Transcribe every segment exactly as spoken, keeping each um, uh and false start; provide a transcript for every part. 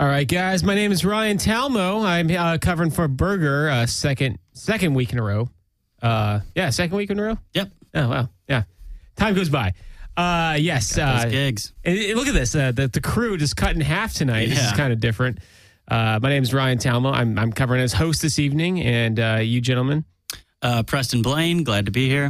All right, guys. My name is Ryan Talmo. I'm uh, covering for Burger uh, second second week in a row. Uh, yeah, second week in a row. Yep. Oh wow. Yeah. Time goes by. Uh, yes. Got Uh, those gigs. and- and look at this. Uh, the the crew just cut in half tonight. This is Yeah. kind of different. Uh, my name is Ryan Talmo. I'm I'm covering as host this evening, and uh, you gentlemen. Uh, Preston Blaine, glad to be here.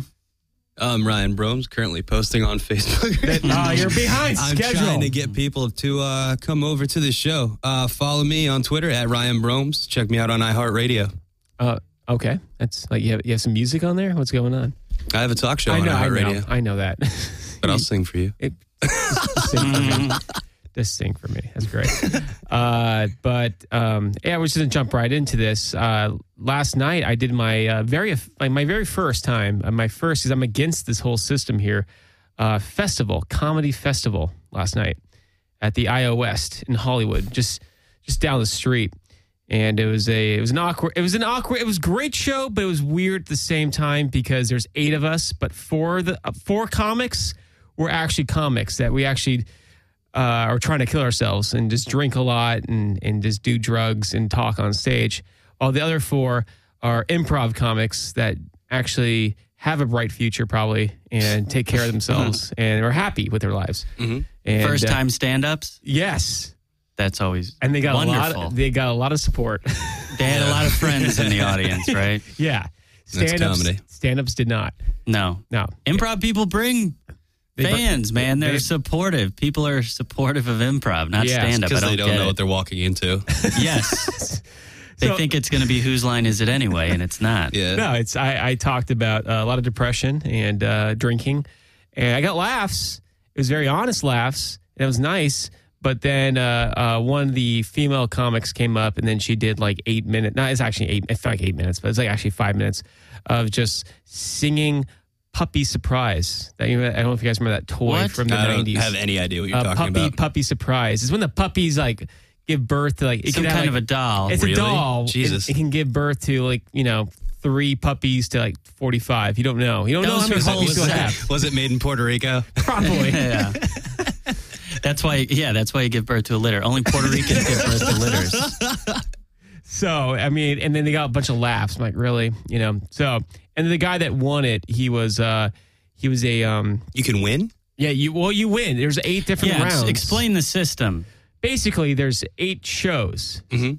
I'm Ryan Bromes, currently posting on Facebook. Uh, you're behind I'm schedule. trying to get people to uh, come over to the show. Uh, follow me on Twitter at Ryan Bromes. Check me out on iHeartRadio. Uh, okay, that's like you have, you have some music on there. What's going on? I have a talk show I know, on I know, iHeartRadio, I know that. but I'll sing for you. It, just sing for me. Just sing for me. That's great. Uh, but um, yeah, we're just gonna jump right into this. Uh, last night, I did my uh, very like my very first time. Uh, my first, because I'm against this whole system here. Uh, festival, comedy festival last night at the I O West in Hollywood, just just down the street. And it was a it was an awkward it was an awkward it was a great show, but it was weird at the same time because there's eight of us, but four of the uh, four comics were actually comics that we actually. Uh, are trying to kill ourselves and just drink a lot and, and just do drugs and talk on stage. While the other four are improv comics that actually have a bright future probably and take care of themselves and are happy with their lives. Mm-hmm. And, First uh, time stand-ups? yes. That's always And they got wonderful. a lot of, they got a lot of support. They had a lot of friends in the audience, right? yeah. That's Stand-ups, comedy. stand-ups did not. No. No. Improv people bring They br- fans, man. They're they- supportive. People are supportive of improv, not Yeah, stand-up. I Because don't they don't get know it. what they're walking into. Yes. They So- think it's going to be whose line is it anyway, and it's not. Yeah. No, it's I, I talked about uh, a lot of depression and uh, drinking, and I got laughs. It was very honest laughs, and it was nice. But then uh, uh, one of the female comics came up, and then she did like eight minutes. No, it's actually eight. It's like eight minutes, but it's like actually five minutes of just singing "Puppy Surprise." That you, I don't know if you guys remember that toy What? from the I don't nineties. have any idea what you're uh, talking puppy, about. Puppy Surprise. It's when the puppies like give birth to like it Some could have, kind like, of a doll. It's Really? a doll. It- Jesus. It, can give birth to like, you know, three puppies to like forty-five. You don't know. You don't know Those how many are puppies whole you'll set. have. Was it made in Puerto Rico? Probably. Yeah. That's why, yeah, that's why you give birth to a litter. Only Puerto Ricans give birth to litters. So, I mean, and then they got a bunch of laughs. I'm like, really? You know, so, and the guy that won it, he was, uh, he was a, um, You can win? yeah, you, well, you win. There's eight different Yeah, ex- rounds. explain the system. Basically, there's eight shows. Mhm.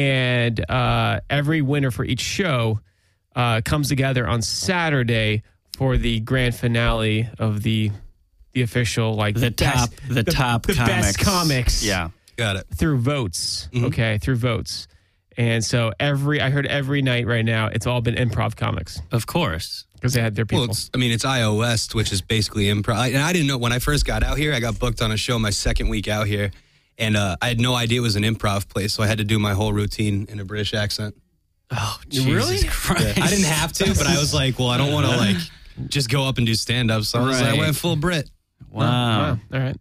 And uh, every winner for each show uh, comes together on Saturday for the grand finale of the the official like The top, best, the top the comics. best comics Yeah. Got it. through votes. Mhm. Okay, through votes. And so every I heard every night right now it's all been improv comics Of course. because they had their people. Well, it's, I mean, it's I O West, which is basically improv. I- And I didn't know when I first got out here, I got booked on a show my second week out here. And uh, I had no idea it was an improv place, so I had to do my whole routine in a British accent. Oh, Really? Jesus Christ. I didn't have to, but I was like, well, I don't want to like just go up and do stand up. So I, was like, I Right. went full Brit. Wow. Wow. All right.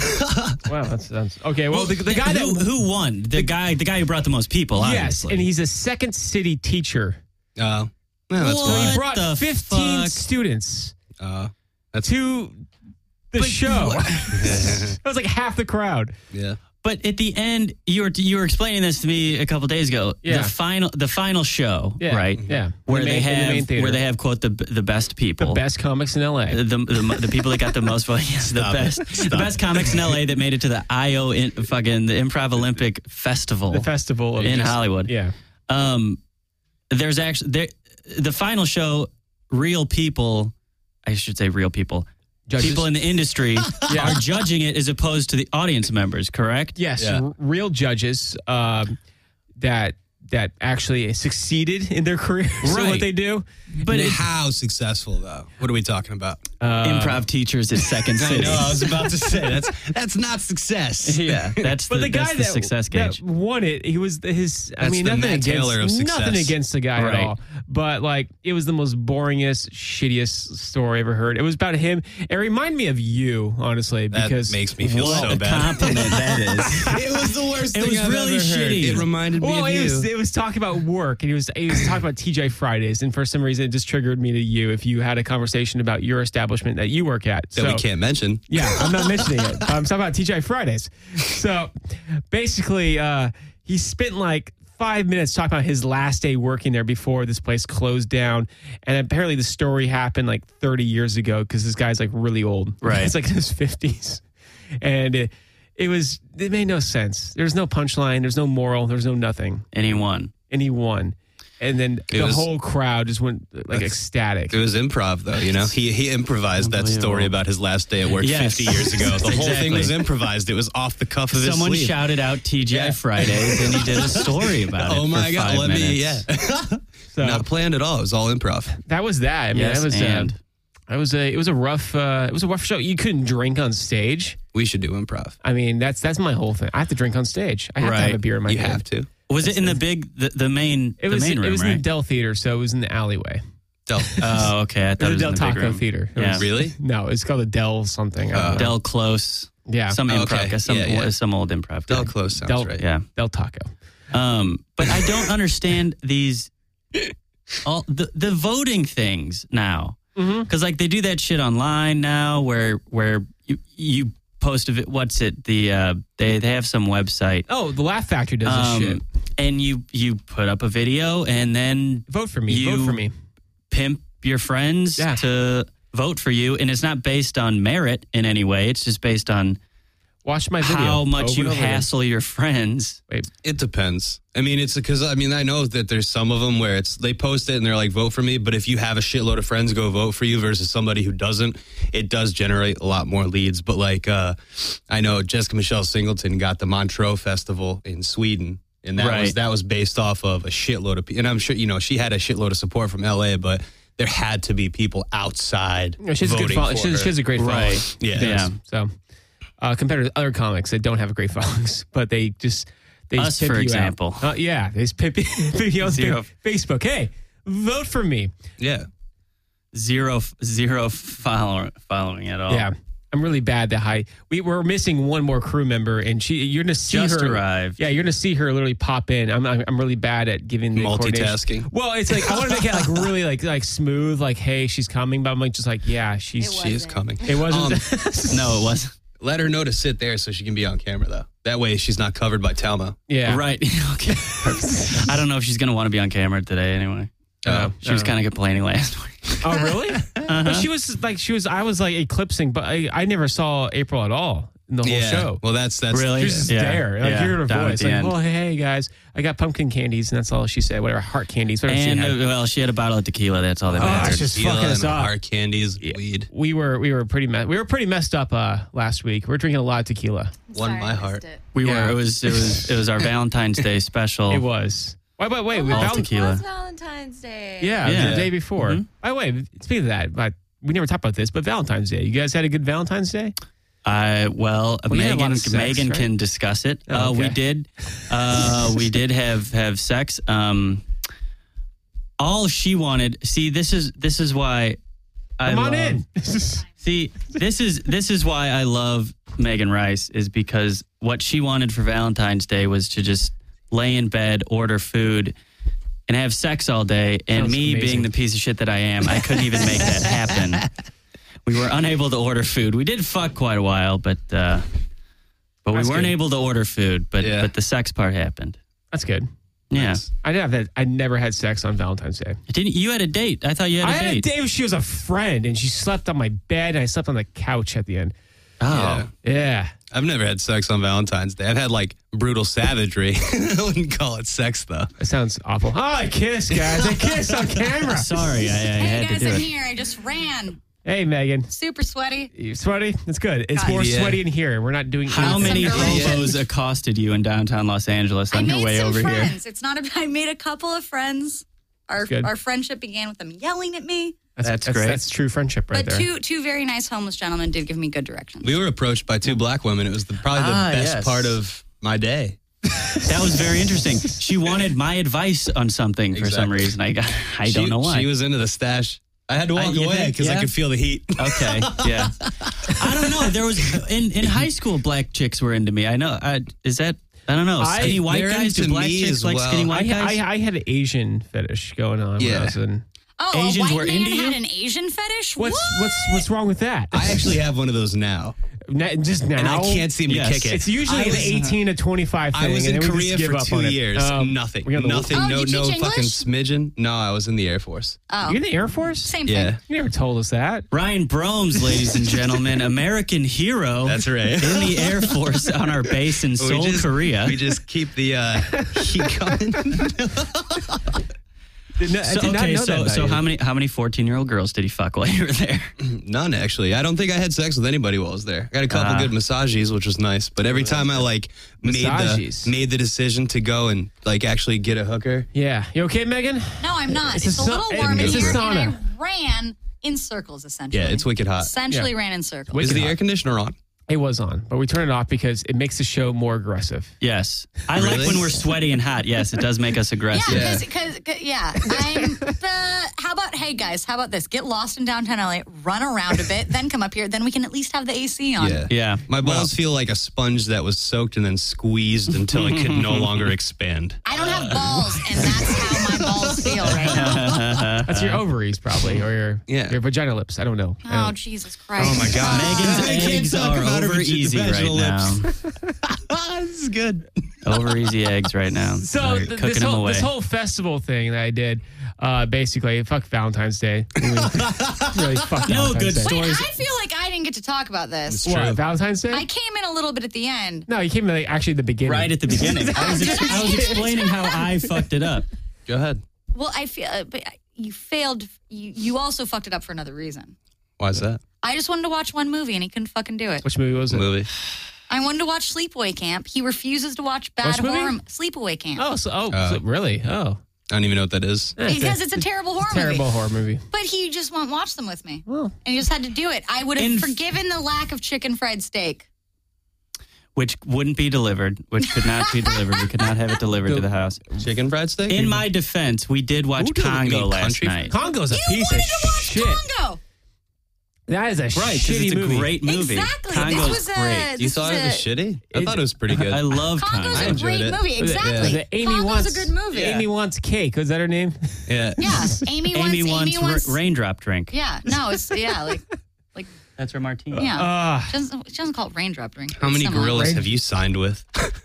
wow, that's, that's okay. Well, the, the guy that who, who won? The guy, the guy who brought the most people. yes, Obviously. and he's a second city teacher. Uh, yeah, that's What? So fine. he brought the fifteen fuck? students Uh, that's to the But show. what? That was like half the crowd. yeah. But at the end, you were you were explaining this to me a couple days ago. Yeah. The final the final show, Yeah, right? yeah. Where In the they main- in the main have theater. where they have quote the the best people, The best comics in L A. the the, the people that got the most votes, yes, the Stop it. best the best comics in L A that made it to the I O in, fucking the Improv Olympic Festival The festival of in just- Hollywood. Yeah. Um, there's actually there the final show. Real people, I should say, real people. Judges. People in the industry Yeah. are judging it as opposed to the audience members, correct? Yes, Yeah. r- real judges um, that that actually succeeded in their careers and Right. what they do. But it's how successful though? What are we talking about? Uh, improv teachers at Second I City. know. I was about to say that's that's not success. Yeah, that's But the, the, guy that's the that, success that gauge. won it, he was the- his. I That's mean, the nothing Matt against Taylor of success. nothing against the guy Right. at all. But like, it was the most boringest, shittiest story I ever heard. It was about him. It reminded me of you, honestly, That because makes me feel What so a bad. compliment that is. It was the worst It thing was I've really ever heard. shitty. It reminded me Well, of it you. was, it it was talking about work, and he was he was talking about T J Fridays, and for some reason it just triggered me to you if you had a conversation about your establishment that you work at. That So- we can't mention. Yeah, I'm not mentioning it. I'm talking about T J Fridays. So basically, uh, he spent like five minutes talking about his last day working there before this place closed down. And apparently the story happened like thirty years ago because this guy's like really old. Right. He's like in his fifties. And it, it was, it made no sense. There's no punchline. There's no moral. There's no nothing. And he won. And he won. And then It the was- whole crowd just went like ecstatic. It was improv, though. You know, he he improvised that Unbelievable. story about his last day at work Yes. fifty years ago. The whole thing Exactly. was improvised. It was off the cuff of his Someone sleeve. shouted out T J Yeah. Fridays, and he did a story about it. Oh my for god! five Let minutes. me. Yeah. So Not planned at all. It was all improv. that was that. I mean, Yes, that was, and. uh, that was a, it was a rough, uh, it was a rough show. You couldn't drink on stage. We should do improv. I mean, that's that's my whole thing. I have to drink on stage. I have to have Right. a beer in my You hand. have to. Was it in the big, the, the main, It was the main room, it was in right? the Dell Theater, so it was in the alleyway. Del. Oh, okay. I It thought was it the was Del in the big Taco room. Theater. It Yeah. was- Really? No, it's called the Dell something. I don't Uh, know. Del Close. yeah, Some Oh, improv, okay. some Yeah, yeah. some old improv. Del guy. Close sounds Del- right. Yeah. Del Taco. Um, but I don't understand these all the the voting things now, because like they do that shit online now, where where you you post a vi- what's it the uh, they they have some website. Oh, the Laugh Factory does this Um, shit. and you you put up a video and then Vote for me. you- Vote for me. pimp your friends Yeah. to vote for you, and it's not based on merit in any way. It's just based on Watch my video. how much over you and over again. hassle your friends. Wait, It depends. I mean, it's because I mean I know that there's some of them where it's they post it and they're like vote for me, but if you have a shitload of friends go vote for you versus somebody who doesn't, it does generate a lot more leads. But like uh, I know Jessica Michelle Singleton got the Montreux Festival in Sweden, and that was Right. that was based off of a shitload of people. And I'm sure you know she had a shitload of support from L A, but there had to be people outside no, she has a voting good follow- for she, has- her. she has a great following. Right. Yeah. She does. Yeah. So uh, compared to other comics that don't have a great followings, but they just they Us, just pimp for you example. out. Uh, yeah, they just pimp you, pimp you on Zero. Facebook. Hey, vote for me. Yeah. Zero zero follow, following at all. Yeah. I'm really bad that high. We we're missing one more crew member, and she you're gonna see Just her arrived. Yeah, you're gonna see her literally pop in. I'm I'm, I'm really bad at giving the coordination. Multitasking. Well, it's like I want to make it like really like like smooth, like hey, she's coming, but I'm like just like yeah, she's It She is Wasn't. coming. it wasn't. No, it wasn't. Let her know to sit there so she can be on camera, though. That way she's not covered by Talma. yeah, Right. Okay. I don't know if she's going to want to be on camera today anyway. Oh. She was kind of complaining last week. Oh really? But she was like she was. I was like eclipsing, but I, I never saw April at all in the whole Yeah. show. Well, that's that's Really? She was just Yeah. there, like Yeah. hearing her Down at voice, the like, end. "Well, hey guys, I got pumpkin candies," and that's all she said. Whatever, heart candies, whatever And, she uh, had. well, she had a bottle of tequila. That's all that Oh, mattered. it's just tequila fucking us and up. hard candies, weed. we were we were pretty me- we were pretty messed up uh, last week. We were drinking a lot of tequila. Won Sorry, my I missed heart. it. we Yeah. were. It was. It was. It was our Valentine's Day special. It was. Wait, wait, wait. we All val- tequila. It was Valentine's Day. Yeah, Yeah. the day before. Mhm. By the way, speaking of that, but we never talked about this, but Valentine's Day. You guys had a good Valentine's Day? I well, Well, you had a lot Megan. of sex, Megan right? can discuss it. Oh, uh, we okay. did. Uh, we did have have sex. Um, all she wanted. See, this is this is why. I Come on love- in. See, this is this is why I love Megan Rice, is because what she wanted for Valentine's Day was to just lay in bed, order food, and have sex all day. And Sounds me amazing. being the piece of shit that I am, I couldn't even make that happen. We were unable to order food. We did fuck quite a while, but uh, but we That's weren't good. able to order food. But Yeah. but the sex part happened. That's good. Yeah, Nice. I did have that. I never had sex on Valentine's Day. didn't you had a date? I thought you had a I had a date. day where she was a friend, and she slept on my bed, and I slept on the couch at the end. Oh, Yeah. Yeah. I've never had sex on Valentine's Day. I've had like brutal savagery. I wouldn't call it sex though. That sounds awful. Oh, I kiss, guys. I kiss on camera. sorry, I, I Hey had guys, to do I'm it. here. I just ran. Hey, Megan. Super sweaty. You sweaty? It's good. It's God. more Yeah. sweaty in here. We're not doing How Need many some directions. hobos accosted you in downtown Los Angeles I on your made way some over here? friends. It's not. A, I made a couple of friends. Our good. our friendship began with them yelling at me. That's, That's that's great. That's true friendship right But there. two two very nice homeless gentlemen did give me good directions. We were approached by two black women. It was the, probably the Ah, best yes. part of my day. That was very interesting. She wanted my advice on something for some Exactly. reason. I got, I She- don't know why. She was into the stash. I had to walk I- you away think? because I Yeah? could feel the heat. Okay, yeah. I don't know. There was in in high school, black chicks were into me. I know. I, is that I don't know. I- Skinny white they're guys, do into black me chicks as like well. skinny I, white guys? I, I had an Asian fetish going on when Yeah. I was in. Oh, Asians a were white man into you? had an Asian fetish? What's what? what's what's wrong with that? I actually have one of those now, Na- just now, and I can't seem Yes. to kick it. It's usually I an was- eighteen to twenty-five thing. I was and in then we Korea just give for up two on it. years. Um, Nothing. we got the- Nothing. Oh, no, did you no teach fucking English? smidgen. No, I was in the Air Force. Oh, You're in the Air Force? same Yeah. thing. You never told us that. Ryan Bromes, ladies and gentlemen, American hero. That's right. In the Air Force on our base in We Seoul, just- Korea. We just keep the uh, heat coming. Did not, I So, did not okay, know that so about so you. how many how many fourteen year old girls did he fuck while you were there? None, actually. I don't think I had sex with anybody while I was there. I got a couple Ah. good massages, which was nice. But every time I like made Massages. the made the decision to go and like actually get a hooker, Yeah. You okay, Megan? No, I'm not. It's It's, a a, sa- little warm in it's a here, sauna. and I ran in circles, essentially. yeah, it's wicked hot. Essentially Yeah. ran in circles. Wicked Is the hot. air conditioner on? It was on, but we turned it off because it makes the show more aggressive. Yes, I Really? like when we're sweaty and hot. Yes, it does make us aggressive. Yeah, Yeah. because yeah, I'm the. How about hey guys? How about this? Get lost in downtown L A, run around a bit, then come up here. Then we can at least have the A C on. Yeah. Yeah. My balls feel like a sponge that was soaked and then squeezed until it could no longer expand. I don't have balls, and that's how my balls feel right now. That's your ovaries, probably, or your Yeah. your vagina lips. I don't know. I Oh don't- Jesus Christ! Oh my God. Megan's I can't eggs talk are about her over vag- easy right vaginal now. this is good. Over easy eggs right now. So All right, th- cooking this them whole, away. this whole festival thing that I did, uh, basically, fuck Valentine's Day. Really, really fuck No Valentine's good Day. story. Wait, I feel like I didn't get to talk about this. It's What, true. Valentine's Day? I came in a little bit at the end. no, you came in like, actually at the beginning. right at the beginning. I was, ex- I was explaining how I fucked it up. Go ahead. Well, I feel, uh, but you failed. You you also fucked it up for another reason. Why is that? I just wanted to watch one movie, and he couldn't fucking do it. Which movie was it? Movie. I wanted to watch Sleepaway Camp. He refuses to watch bad Which movie? horror. Sleepaway Camp. Oh, so, oh, Uh, so- really? Oh. I don't even know what that is. Eh, Because it's a terrible horror terrible movie. horror movie. But he just won't watch them with me. Well, And he just had to do it. I would have In- forgiven the lack of chicken fried steak. Which wouldn't be delivered, which could not be delivered. We could not have it delivered to the house. Chicken fried steak? In my defense, we did watch Who did- you Congo mean last country night. Congo's a You piece wanted of to watch shit. Congo. That is a Right, because shitty it's a movie. great movie. Exactly. Congo's this was a, great. You this thought was it was a- shitty? I thought it was pretty good. I love Congo's Congo. I a enjoyed great it. movie. Yeah. Exactly. The Amy Congo's wants a good movie. Yeah. Amy wants cake. Was that her name? Yeah. Yeah. Amy wants. Amy wants, Amy wants. ra- raindrop drink. Yeah. No. It's yeah. Like. Like. That's her martini. Yeah. Uh, She doesn't, she doesn't call it raindrop drink. How many Similar. gorillas have you signed with?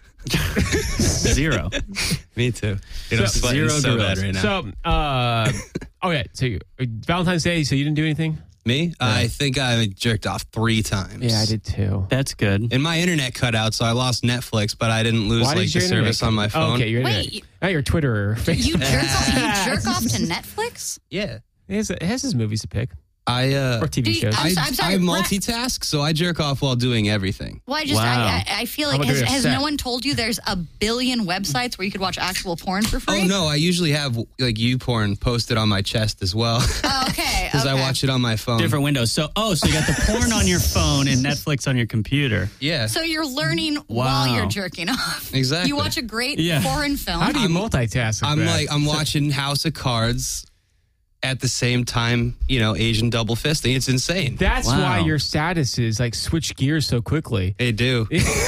Zero. Me too. Dude, I'm So- sweating Zero so gorillas. bad right now. so, uh, okay. So, you, Valentine's Day, so you didn't do anything? Me? I think I jerked off three times. Yeah, I did too. That's good. And my internet cut out, so I lost Netflix, but I didn't lose Why like did the your internet service on my come- phone. Okay, your Wait, internet. you- Not your Twitter or Facebook. You jerk off. You jerk off to Netflix. Yeah. It has, it has his movies to pick I uh or T V Do you- shows. I'm I, so- I'm sorry, I Brett- multitask, so I jerk off while doing everything. Well, I just Wow. I, I, I feel How like about has, doing a has set? no one told you there's a billion websites where you could watch actual porn for free? Oh no, I usually have like YouPorn posted on my chest as well Oh, okay. because okay. I watch it on my phone. Different windows. So, oh, so you got the porn on your phone and Netflix on your computer. Yeah, So you're learning while Wow. you're jerking off. Exactly. You watch a great Yeah. foreign film. How do you I'm- multitask? with I'm that? like I'm watching House of Cards at the same time, you know, Asian double fisting. It's insane. That's Wow. why your status is like switch gears so quickly. They do.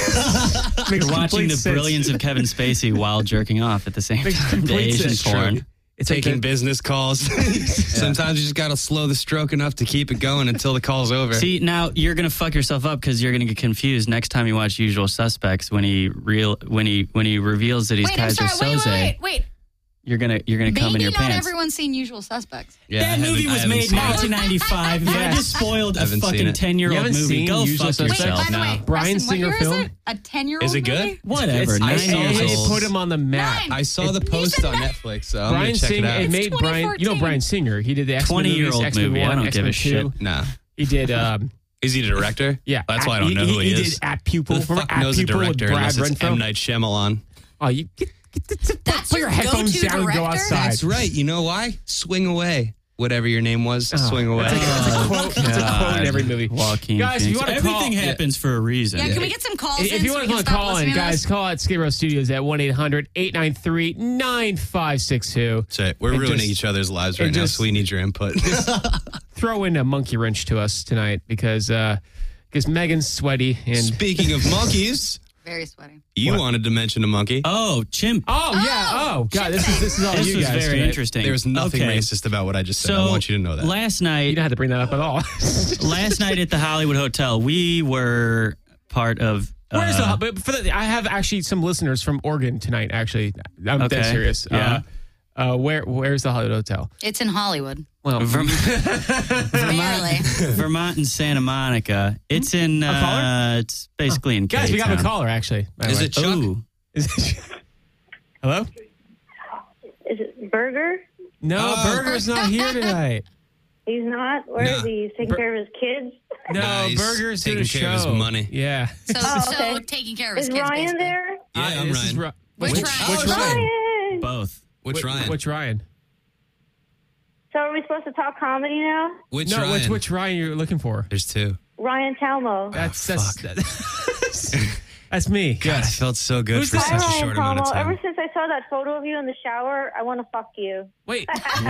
You're watching the brilliance of Kevin Spacey while jerking off at the same Makes time. The complete Asian sense. porn. It's Taking like the- business calls. Sometimes you just got to slow the stroke enough to keep it going until the call's over. See, now you're gonna fuck yourself up because you're gonna get confused next time you watch Usual Suspects when he real when he when he reveals that he's wait, I'm Kaiser sorry. Wait, Soze. wait, wait, wait. You're gonna you're gonna come in Maybe your not pants. everyone's seen Usual Suspects. Yeah, I that haven't- movie I was haven't made in seen it. nineteen ninety-five. If I Yes. just spoiled a Haven't seen fucking it. ten year You old haven't movie, seen go Usual fuck Suspects? Wait, yourself by the now. way, Brian Preston, what Singer year film? Is it? A ten-year-old Is it good? movie? Whatever. I, Nine It's- years it, it old. put him on the map. Nine. I saw the You post said on that- Netflix, so I'm Brian gonna check Singer, it out. it made It's Brian. You know twenty Brian Singer. He did the X-Men twenty-year-old movies, X-Men movie. I one, don't give a X-Men two. shit. Nah. He did. Um, Is he the director? yeah, That's at- why I don't know who he, he is. did At Pupil. Who the Remember fuck At knows a Pupil with director Brad unless it's Renfro? M. Night Shyamalan? Oh, you get, get, get, get, That's put your your headphones go-to down and go director? outside. That's right. You know why? Swing away. Whatever your name was, Oh, swing away. That's, like, that's a quote. That's a quote in every movie. Joaquin Guys, if you Phoenix. want to call, Everything happens for a reason. Yeah, can we get some calls in? if you so want we to can stop call in, listening to guys, this? call at Skid Row Studios at one eight hundred eight nine three nine five six two. That's right. We're And ruining just- each other's lives right and now, just- so we need your input. Throw in a monkey wrench to us tonight because uh, because Megan's sweaty and Speaking of monkeys, Very sweaty. You What? wanted to mention a monkey. Oh, chimp. Oh, yeah. Oh, God. This is, this is all This you was guys very today. interesting. There's nothing Okay. racist about what I just said. So I want you to know that. last You night, don't have to bring that up at all. last night at the Hollywood Hotel, we were part of. Where's uh, the? But for the, I have actually some listeners from Oregon tonight. Actually, I'm dead Okay. serious. Yeah. Uh, uh, where Where's the Hollywood Hotel? It's in Hollywood. Well, Verm- Barely. Vermont and Santa Monica. It's in. A caller? Uh, it's basically in. guys, we got a K-Town. caller. Actually, by the Is way. it Chuck? Ooh. Is it? Hello? Is it Burger? No, Oh. Burger's not here tonight. He's not. Where Nah. is he? He's taking Bur- care of his kids. No, Nah, he's Burger's doing a taking care of his show. money. Yeah. So, Oh, so okay. taking care of his Is kids. Ryan basically. there? Yeah, Uh, I'm this is Ryan. Ri- Which which, Ryan? Which Oh, Ryan? Ryan. Both. Which Which- Ryan? Which Ryan? So are we supposed to talk comedy now? Which no, Ryan? which which Ryan you're looking for? There's two. Ryan Talmo. That's Oh, that's fuck. that's, that's me. God, I Yes. felt so good Who's for this? Hi, such a Ryan short amount of Talmo. time. Ever since I saw that photo of you in the shower, I want to fuck you. Wait,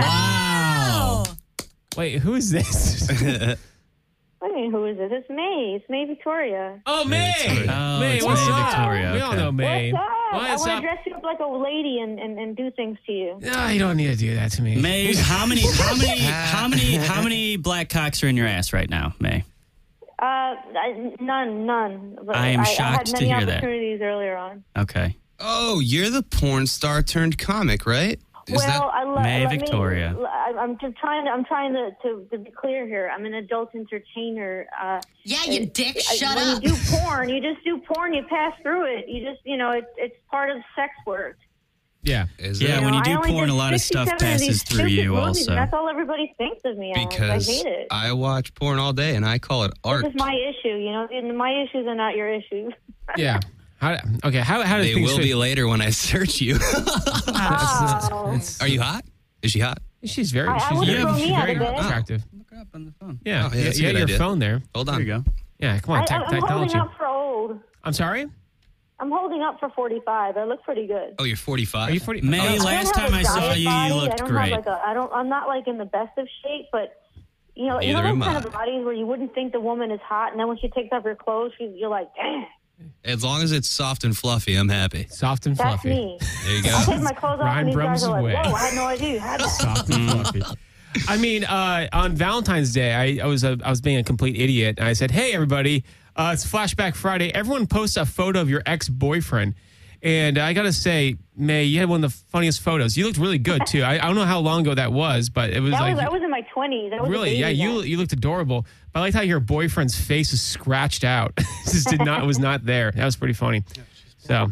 Wow. wait. Who is this? What do you mean, who is this? It's May. It's May Victoria. Oh, May. Victoria. Oh, May, it's what's May up? Victoria, We all okay. know May. What's up? What's I want up? to dress you up like a lady and, and, and do things to you. No, you don't need to do that to me. May, how many, how many, how many, how many black cocks are in your ass right now, May? Uh, I, none, none. But I am I, shocked I had to many hear that. opportunities earlier on. Okay. Oh, you're the porn star turned comic, right? Is well, that I lo- May let me- Victoria. I, I'm just trying to. I'm trying to, to, to be clear here. I'm an adult entertainer. Uh, Yeah, you dick. I- Shut when up. you do porn, you just do porn. You pass through it. You just, you know, it's it's part of sex work. Yeah. is Yeah, it? when you know, do I only porn, did a lot of stuff sixty-seven of these passes through stupid you movies, also. and that's all everybody thinks of me as. Because I hate it. I watch porn all day and I call it art. This is my issue. You know, and my issues are not your issues. Yeah. How, okay. How how does They things will fit? be later when I search you. Oh. It's- Are you hot? Is she hot? she's very I- I she's wouldn't very, throw she's me out very of bed. attractive. Look her up on the phone. Yeah. Oh, yeah, that's a you good got your idea. phone there. Hold There on. you go. Yeah. Come I, on. Tech I'm holding technology. up for old. I'm sorry. I'm holding up for forty-five. I look pretty good. Oh, you're forty-five. Are you forty? May, Oh, I don't last have time a I saw giant you, body. you I looked don't great. Have like a, I don't. I'm not like in the best of shape, but you know, you know Neither those am kind I. of bodies where you wouldn't think the woman is hot, and then when she takes off her clothes, she, you're like, damn, As long as it's soft and fluffy, I'm happy. soft and that's fluffy. me. There you I go. take my clothes off, Ryan and these Brum's guys are like, way. whoa, I had no idea you had that. Soft and fluffy. I mean, uh, on Valentine's Day, I, I was a, I was being a complete idiot, and I said, "Hey, everybody, uh, it's Flashback Friday. Everyone posts a photo of your ex-boyfriend." And I gotta say, May, you had one of the funniest photos. You looked really good too. I, I don't know how long ago that was, but it was That like was, I was in my twenties. I was a really, baby yeah. You then. you looked adorable. But I liked how your boyfriend's face is scratched out. Just did not was not there. That was pretty funny. So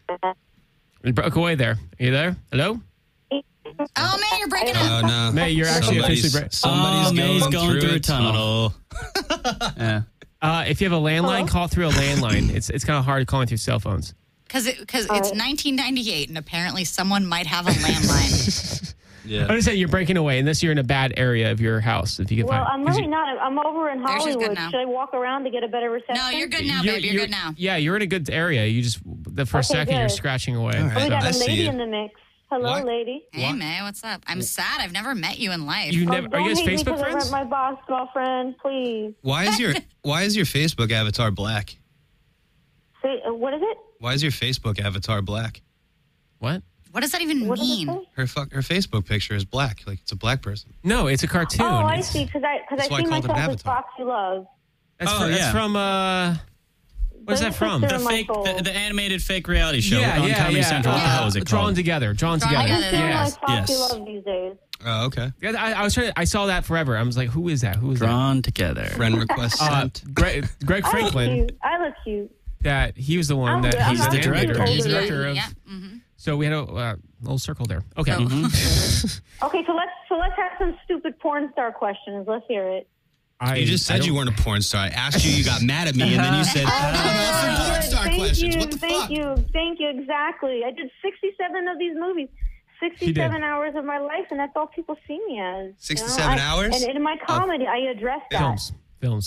it broke away there. Are you there? Hello, Oh man, you're breaking Oh, up. no. May. You're actually Somebody's, officially. Bra- somebody's Oh, May's going, going through, through a a tunnel. Yeah. Uh, if you have a landline, Hello? call through a landline. It's it's kind of hard calling through cell phones. Because it, cause All it's right. nineteen ninety-eight, and apparently someone might have a landline. Yeah. I'm just saying you're breaking away unless you're in a bad area of your house. If you can Well, find, I'm 'cause really you- not. I'm over in There, she's good Hollywood. now. Should I walk around to get a better reception? No, you're good now, you're- baby. You're, you're- good now. Yeah, you're in a good area. You just the for a Okay, second you're good. scratching away. All right. Oh, we got I a see lady you. in the mix. Hello, What? lady. Hey, What? May, what's up? I'm sad. I've never met you in life. You Oh, never are don't you guys hate me Facebook 'cause I friends? met my boss girlfriend, please. Why is your Why is your Facebook avatar black? Say, uh, what is it? Why is your Facebook avatar black? What? what does that even What does it mean? say? Her fuck, her Facebook picture is black. Like it's a black person. No, it's a cartoon. Oh, I It's- see. Because I because That's why I I see called it an myself as avatar. Foxy Love. That's, Oh, from, that's yeah. from uh, what's that There's a from? sister The in my fake, soul. the, the animated fake reality show yeah, on yeah, Comedy yeah. Central. What the Uh, hell is it Drawn called? together. Drawn Drawn together. Together. I'm feeling Yes. like Foxy yes. Love these days. Oh, okay. Yeah, I, I was trying. To, I saw that forever. I was like, who is that? Who is Drawn together. Friend request that? Uh, sent. Greg, Greg I look Franklin. cute. I look cute. That he was the one I'm that good. I'm he's not the cute. director. He's the Older. director of. Yeah. hmm So we had a uh, little circle there. Okay. Oh. Okay, so let's so let's have some stupid porn star questions. Let's hear it. I, You just I said don't- you weren't a porn star. I asked you. You got mad at me, and then you said, "I'm all for porn star thank questions." you, What the thank fuck? you, thank you. Exactly. I did sixty-seven of these movies. sixty-seven hours of my life, and that's all people see me as. you know? sixty-seven I- hours? And in my comedy, I address that. Films. Films.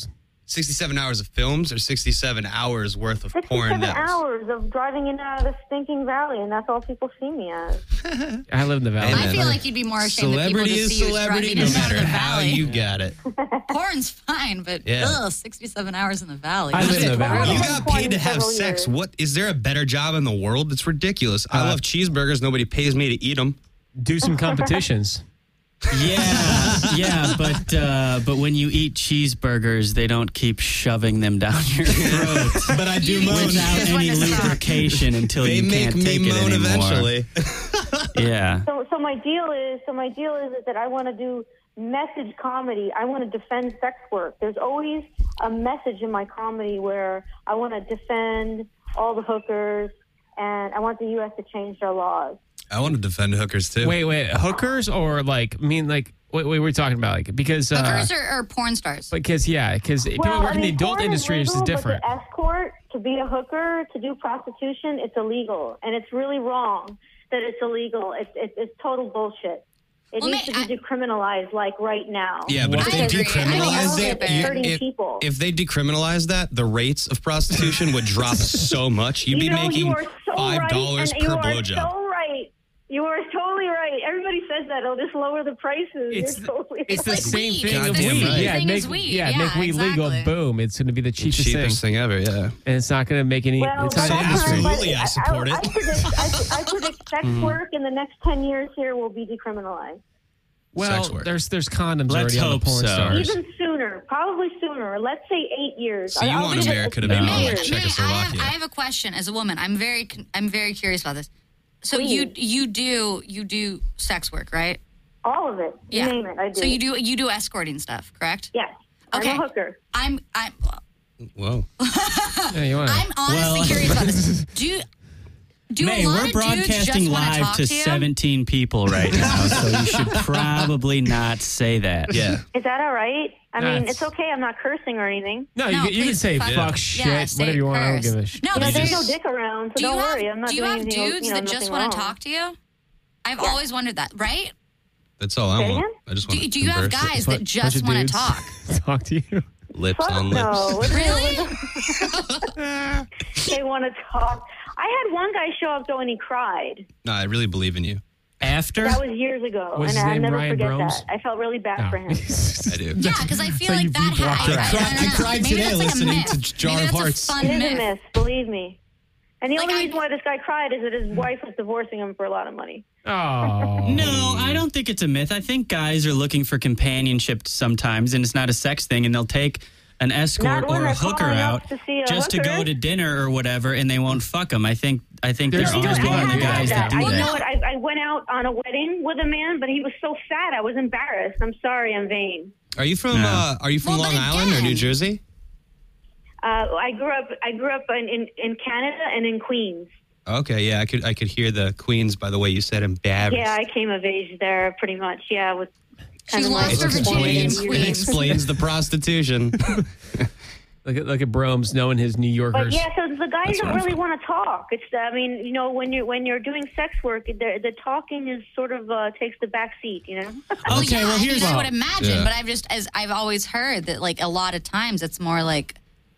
sixty-seven hours of films or sixty-seven hours worth of porn sixty-seven nets? hours of driving in and out of the stinking valley, and that's all people see me as. I live in the valley. Hey, I feel like you'd be more ashamed Celebrity that people is just see you celebrity, driving no in and out matter of the how valley. you got it. Porn's fine, but Yeah. ugh, sixty-seven hours in the valley. I live in the valley. You got paid to have Several sex. years. What is there a better job in the world? It's ridiculous. I Uh, love cheeseburgers. Nobody pays me to eat them. Do some competitions. Yeah, yeah, but uh, but when you eat cheeseburgers, they don't keep shoving them down your throat But I do You- moan. without Just any when to stop. lubrication until They you make can't me take it moan anymore. eventually. Yeah. So, so my deal is, so my deal is, is that I want to do message comedy. I want to defend sex work. There's always a message in my comedy where I want to defend all the hookers, and I want the U S to change their laws. I want to defend hookers too. Wait, wait, hookers or like, I mean, like, wait, wait, we're talking about like because uh, Hookers or, or porn stars? because yeah, because people Well, work I in the mean, adult porn industry is legal, different. But to escort, to be a hooker, to do prostitution, it's illegal, and it's really wrong that it's illegal. It's it's, it's total bullshit. It Well, needs ma- to be decriminalized, like right now. Yeah, but if I they agree. I think decriminalized it's it, stupid. Hurting if, people. if they decriminalized that, the rates of prostitution would drop so much. You'd be you know, making you are so five dollars right, per and you blowjob. are so right. You are totally right. Everybody says that. It'll just lower the prices. It's You're totally It's the right. like same weed. thing It's of the weed. same Yeah, thing make as weed. yeah, Yeah, make weed legal. exactly. Boom! It's going to be the cheapest Cheapest thing, thing ever, yeah. and it's not going to make any. Well, it's not that's industry. fine, Absolutely, but I support I, it. I predict, I, I predict sex Mm-hmm. work in the next ten years here will be decriminalized. Well, Sex work. there's there's condoms Let's already on the hope porn so. stars. Even sooner, probably sooner. Let's say eight years. So you I'll want give it America to ten be more like years. May I- Czechoslovakia. I have, I have a question as a woman. I'm very con- I'm very curious about this. So you Please. you do you do sex work, right? All of it. You Yeah. name it. I do. So you do you do escorting stuff, correct? Yes. Okay. I'm a hooker. I'm I'm Whoa. Yeah, you want I'm honestly Well- curious about this. Do you do May, a lot we're of dudes just broadcasting wanna live talk to to you? seventeen people right now, so you should probably not say that. Yeah. Is that all right? I mean, That's- it's okay. I'm not cursing or anything. No, No, you, can- you can please, say fuck- fuck Yeah, shit, say whatever you want. I don't curse. give a shit. No, You know, but there's seriously, no dick around, so do you don't have, worry. I'm not do you doing have anything, dudes you know, that just nothing want wrong. to talk to you? I've always wondered that, right? That's all I Say want. again? I just Do, want to do you have converse. guys Bunch- that bunch just of want to dudes talk? talk to you. Lips Fuck on lips. no. What- Really? They want to talk. I had one guy show up though, and he cried. No, I really believe in you. After? That was years ago, Was and his I'll name never Ryan forget Bromes? that. I felt really bad No. for him. I do. Yeah, because I feel So like you that beat Walker. ha- I, I I, cried- I, don't I know. cried Maybe today that's like a listening myth. to Jar Maybe of that's Hearts. A fun It is a myth. myth, believe me. And the Like, only I- reason why this guy cried is that his wife was divorcing him for a lot of money. Oh No, I don't think it's a myth. I think guys are looking for companionship sometimes, and it's not a sex thing, and they'll take an escort Not when or a they're hooker calling up out to see a just to hooker. go to dinner or whatever, and they won't fuck them. I think I think There's- there there's are one a lot of of the guys that do I that. know what. I, I went out on a wedding with a man, but he was so fat, I was embarrassed. I'm sorry, I'm vain. Are you from No. uh, Are you from Well, but Long Island or again- New Jersey? Uh, I grew up. I grew up in, in, in Canada and in Queens. Okay, yeah, I could I could hear the Queens by the way you said embarrassed. Yeah, I came of age there, pretty much. Yeah, with She kind of lost like her virginity in explains, it Queens. explains the prostitution. Look at look at Bromes knowing his New Yorkers. But yeah, so the guys That's don't what I'm really want to talk. It's, I mean, you know, when you're when you're doing sex work, the, the talking is sort of uh, takes the back seat. You know. Well, Okay, yeah, well, I here's- mean, I would imagine, Yeah. but I've just as I've always heard that like a lot of times it's more like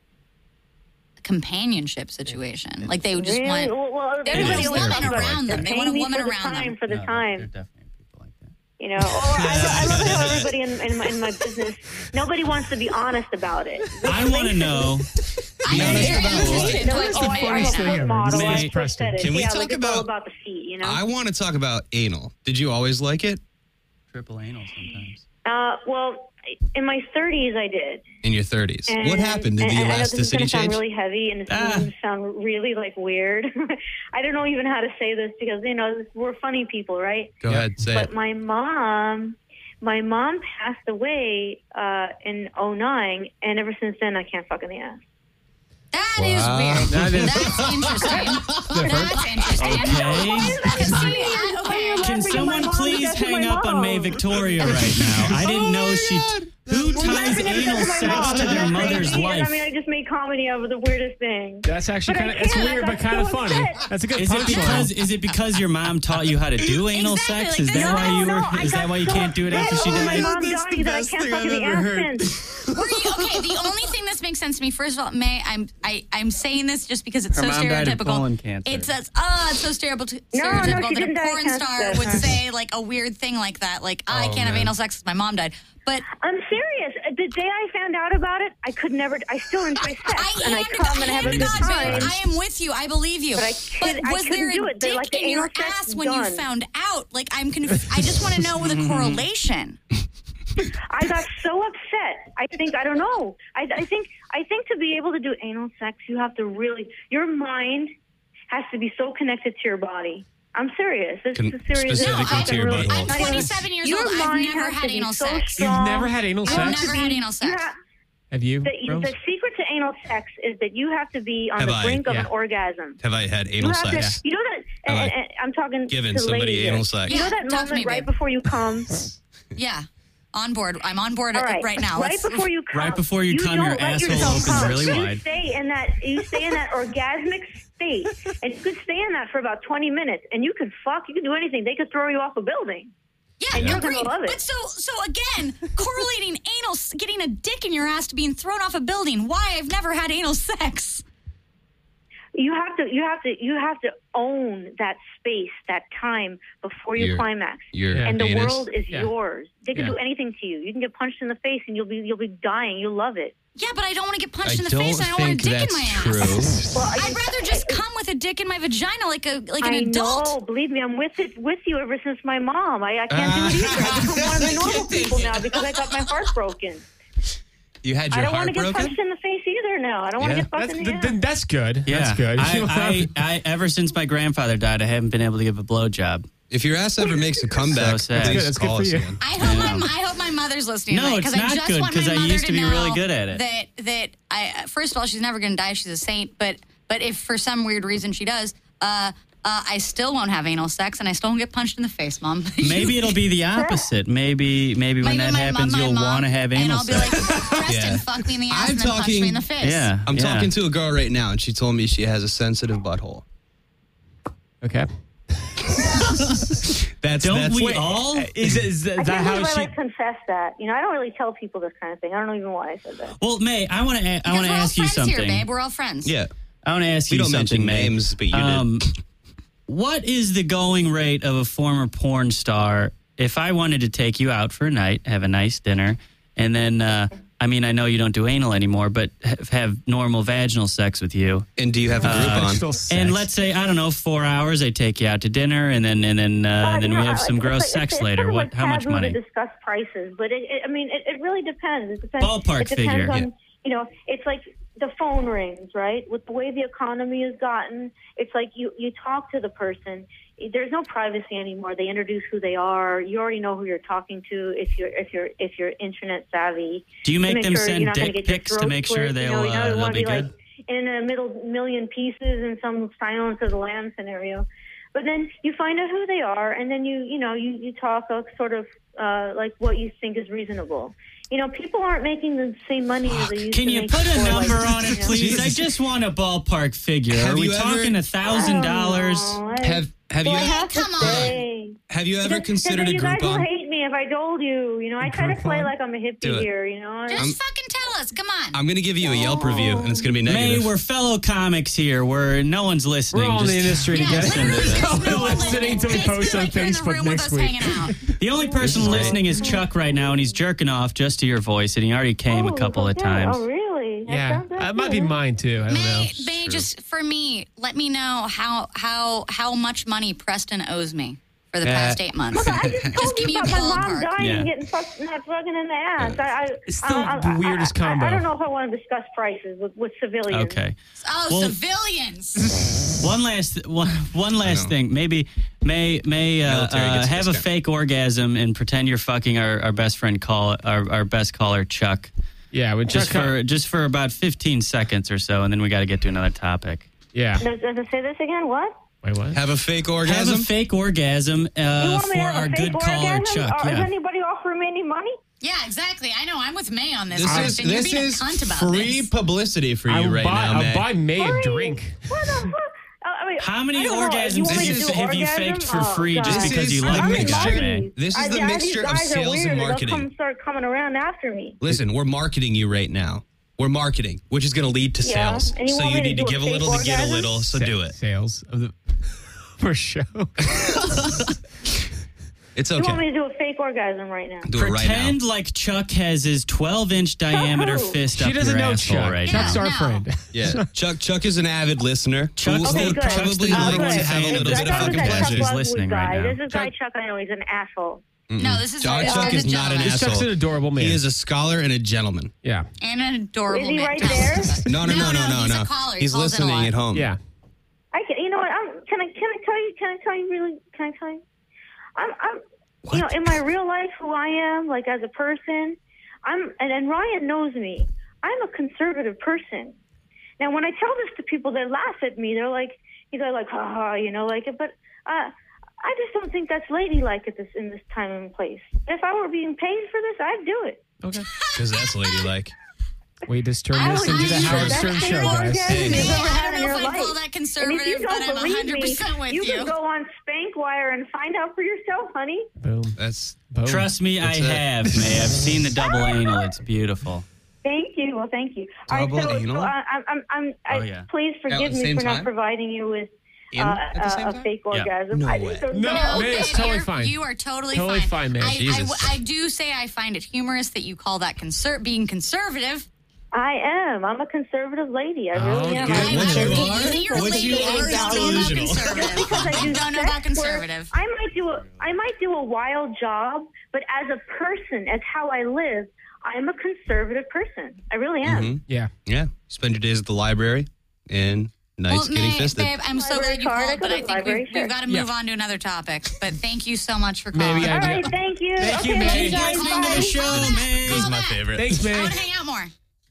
a companionship situation. Like they would just Really? want Well, well, They everybody want a always woman talks about around they're them. They paying want a me woman for the around time them. for the No, time. there are definitely people like that. You know, oh, I, I love how everybody in, in, my, in my business, nobody wants to be honest about it. I want to know. I'm honest very about interested in what? what Oh, you I, say I'm a right funniest thing foot ever. model. May- I'm a Preston. prosthetic. Can we yeah, talk like it's all about- about the feet, you know? I want to talk about anal. Did you always like it Triple anal sometimes. Uh, well, in my thirties, I did. in your thirties? And, What happened? Did and the I know this is elasticity going to sound change? really heavy and it's Ah. going to sound really like weird. I don't know even how to say this because you know we're funny people, right? Go ahead, say But it. my mom, my mom passed away uh, in oh nine, and ever since then I can't fuck in the ass. That is Wow. weird. That is- That's interesting. That's interesting. Okay. Because see, I- okay. Can Because my someone mom please is actually hang my up on May mom. Victoria right now? I didn't Oh know my she God. Who Well, ties laughing at anal because of my sex mom. to Isn't their that mother's crazy? life? I mean, I just made comedy out of the weirdest thing. That's actually But I kind of it's can't. weird, I but got kind of so funny. upset. That's a good Is it punchline. because is it because your mom taught you how to do anal Exactly, sex? like Is this- that No, why you no, were? I Is got that why you so can't do it after she upset when died? My mom That's died the that I best can't thing fuck I've to the ever ass heard. since. Were you, okay, the only thing this makes sense to me, first of all, May, I'm I, I'm saying this just because it's Her so mom died of stereotypical. colon cancer. It's that's oh, it's so stereotypical, No, no, stereotypical she that a didn't die of porn cancer. star would say like a weird thing like that, like oh, I Oh, can't have man. anal sex because my mom died. But I'm serious. The day I found out about it, I could never. I still enjoy sex, I and I hand, come and I have a hand good to God, time. babe, I am with you. I believe you. But I But could- I was there couldn't do a it. They're dick like the in your anal sex ass when you done. found out? Like I'm confused. I just want to know the correlation. I got so upset. I think I don't know. I, I think I think to be able to do anal sex, you have to really. Your mind has to be so connected to your body. I'm serious. This Con- is a serious. specifically this is to your really- butthole. I'm not even- twenty-seven years your old. I've mind never has had to be anal so sex. strong. You've never had anal I've sex? never had anal You sex. have- Have you? The, Rose? the secret to anal sex is that you have to be on Have the I? brink of Yeah. an orgasm. Have I had You anal have sex? to. You know that. Have And, I and I'm talking given to somebody ladies here. anal sex? You know Yeah, that talk to moment me, right babe. before you come. Yeah, on board. I'm on board All right. right now. Right Let's- before you come. Right before you come, don't your let asshole yourself opens come. really you wide. Stay in that. You stay in that orgasmic state, and you could stay in that for about twenty minutes, and you could fuck. You could do anything. They could throw you off a building. Yeah, And you're agreed. gonna love it. But so, so again, correlating anal, getting a dick in your ass to being thrown off a building. Why? I've never had anal sex. You have to. You have to. You have to own that space, that time before you Your- climax. Your Yeah. And the anus? world is Yeah. yours. They can Yeah. do anything to you. You can get punched in the face, and you'll be you'll be dying. You'll love it. Yeah, but I don't want to get punched I in the don't face. And I don't want think a dick in my that's ass. true. Well, I I'd rather just come with a dick in my vagina, like a like an I adult. know. Believe me, I'm with it with you ever since my mom. I, I can't do it either. I become one of the normal people now because I got my heart broken. You had I your don't want heart to get broken? punched in the face either now. I don't want Yeah. to get fucked That's, in the th- ass. then that's good. Yeah, That's good. You don't I, have- I, I, ever since my grandfather died, I haven't been able to give a blowjob. If your ass ever makes a comeback, sad. please That's good. That's good call for us you. again. I hope my I hope my mother's listening. No, tonight, it's 'cause not I just good, want my 'cause I mother used to be know really good at it. That that I first of all, she's never going to die. She's a saint. But but if for some weird reason she does, uh, uh, I still won't have anal sex, and I still won't get punched in the face, Mom. Maybe it'll be the opposite. Maybe, maybe when Maybe that my happens, mom, my you'll mom, want to have and anal I'll be sex. like, Preston, Yeah. fuck me in the ass, I'm and then punch talking- me in the face. yeah, I'm yeah. talking to a girl right now, and she told me she has a sensitive butthole. okay. That's Don't that's we all? Is, is that I can't how believe I she? like confess that. You know, I don't really tell people this kind of thing. I don't know even why I said that. Well, May, I want to. I Because want to we're all ask you friends something. here, babe. We're all friends. Yeah. I want to ask We you don't something, mention May. names, but you did. um, What is the going rate of a former porn star? If I wanted to take you out for a night, have a nice dinner, and then, uh, I mean, I know you don't do anal anymore, but have, have normal vaginal sex with you. And do you have a group on? Still sex. And let's say, I don't know, four hours, I take you out to dinner, and then and then uh, But, and then you we know, have some it's gross like- sex it's, later. It's What? sort of How much taboo money? to discuss prices, but it, it, I mean, it, it really depends. It depends. Ballpark it depends figure. On, Yeah. You know, it's like the phone rings, right? With the way the economy has gotten, it's like you you talk to the person. There's no privacy anymore. They introduce who they are. You already know who you're talking to if you're if you're if you're internet savvy. Do you To make them sure send you're not gonna dick get your pics to throat make sure slit. they'll, you know, you uh, don't they'll want to be be like good? in a middle million pieces in some Silence of the Lamb scenario. But then you find out who they are, and then you you know you you talk uh, sort of uh, like what you think is reasonable. You know, people aren't making the same money as they used Can to you make put a before, number like, on you it, know. please? I Jesus. just want a ballpark figure. Have Are we you ever- talking a thousand dollars? Oh, I- Have Have well, you I have to Come on. say. Have you ever Because- considered because a you guys will Groupon? hate me if I told you. You know, I try to play Groupon? like I'm a hippie Do it. here. You know, Just I'm- fucking tell us. Come on. I'm going to give you a Yelp review, and it's going to be May, negative. we're fellow comics here. We're no one's listening. We're all in the Just- industry yeah, together. literally, Listen there's no one listening listening. till we It's post on like you're in the Facebook room next with us week. hanging out. The only person listening is Chuck right now, and he's jerking off just to your voice, and he already came a Oh, couple of okay. times. Oh, really? That Yeah, sounds- that's it might be good. mine too. I don't know. May, May just for me, let me know how how how much money Preston owes me for the Uh, past eight months. I just told give me you a about my mom ballpark. dying Yeah. and getting fucked, not fucking in the ass. I, I, It's still I, I, the weirdest I, I, combo. I don't know if I want to discuss prices with, with civilians. Okay. Oh, Well- civilians. One last one, one last thing. Maybe May May uh, Military uh, gets a have a discount. fake orgasm and pretend you're fucking our, our best friend call our, our best caller Chuck. Yeah, when Chuck. Just for just for about fifteen seconds or so, and then we got to get to another topic. yeah. Does, does it say this again? What? Wait, what? Have a fake Have orgasm? a fake orgasm You uh, want me for to have our a good fake caller orgasm? Chuck. Or is Yeah. anybody offering me any money? Yeah, exactly. I know. I'm with May on this. This is question. You're this being is a cunt about free this. publicity for you I'll right buy, now, I'll May. buy May a Sorry. drink. What the fuck? Uh, I mean, How many I don't know. orgasms You want me have to you, do have you orgasm? faked for Oh, free just God. This because is you the like I'm the mixture. guy, loving May? these. This is I- the I- mixture these of guys are sales and weird. marketing. They'll come start coming around after me. Listen, we're marketing you right now. We're marketing, which is going to lead to Yeah, sales. and you So want you me to need to do a give a fake little to get a orgasm? little. So Sa- do it. Sales of the for show. It's You want me okay. to do a fake orgasm right now? Do it right now. Pretend like Chuck has his twelve-inch diameter who? fist She up doesn't your know asshole Chuck. right Chuck's now. our No. friend. Yeah, Chuck. Chuck is an avid listener. Chuck's who the- would Chuck's the probably number like one to have a fan little of bit the of fucking podcast. pleasure. He's listening right now. This is guy Chuck I know. He's an asshole. No, this is Chuck, this Chuck a is not an gentleman. This Chuck's asshole. an adorable man. He is a scholar and a gentleman. Yeah. And an adorable Is he man. right there? No, no, no, no, no, he's no. a caller. He He's calls in a listening lot. at home. Yeah. I can. You know what? I'm, can I? Can I tell you? Can I tell you really? Can I tell you? I'm. I'm. You know, in my real life, who I am, like as a person, I'm. And, and Ryan knows me. I'm a conservative person. Now, when I tell this to people, they laugh at me. They're like, they're like, ha ha, you know, like. But uh, I just don't think that's ladylike at this in this time and place. If I were being paid for this, I'd do it. Okay. Because that's ladylike. We just turned I this would into the use Howard that Stern same show, guys. orgasm Hey. you've ever I had don't in know your if I'd call life. that And conservative, if you but don't I'm believe one hundred percent me, with you you. can go on Spankwire and find out for yourself, honey. Boom. That's Boom. Trust me, I That's it. have, May. I've seen the double anal. It's beautiful. Thank you. Well, thank you. Double All right, so, anal? so I, I'm, I'm, I'm, I, Oh, yeah. please At forgive the me same for time? not providing you with In uh, at the same a, a time? fake Yeah. orgasm. No I way. just don't No, know. May, it's babe, totally you're- fine. You are totally, Totally fine, man. I, I, Jesus. I do say I find it humorous that you call that conser- being conservative. I am. I'm a conservative lady. I really Oh, am. good. I'm What a you conservative are? You're a person. What lady you and are is don't know about delusional. conservative. Because I do You don't know sex about work, conservative. I might do a I might do a wild job, but as a person, as how I live, I'm a conservative person. I really am. Mhm. Yeah. Yeah. Spend your days at the library and nights Well, getting May, fisted. babe, I'm so Library glad you card. I called, go but to I the think library, we've, sure. we've got to move Yeah. on to another topic. But thank you so much for Maybe calling. I All do- right, thank you. Thank you, okay, May. you guys, Listening to bye. the show, May. He's my favorite. Thanks, I May. want to hang out more.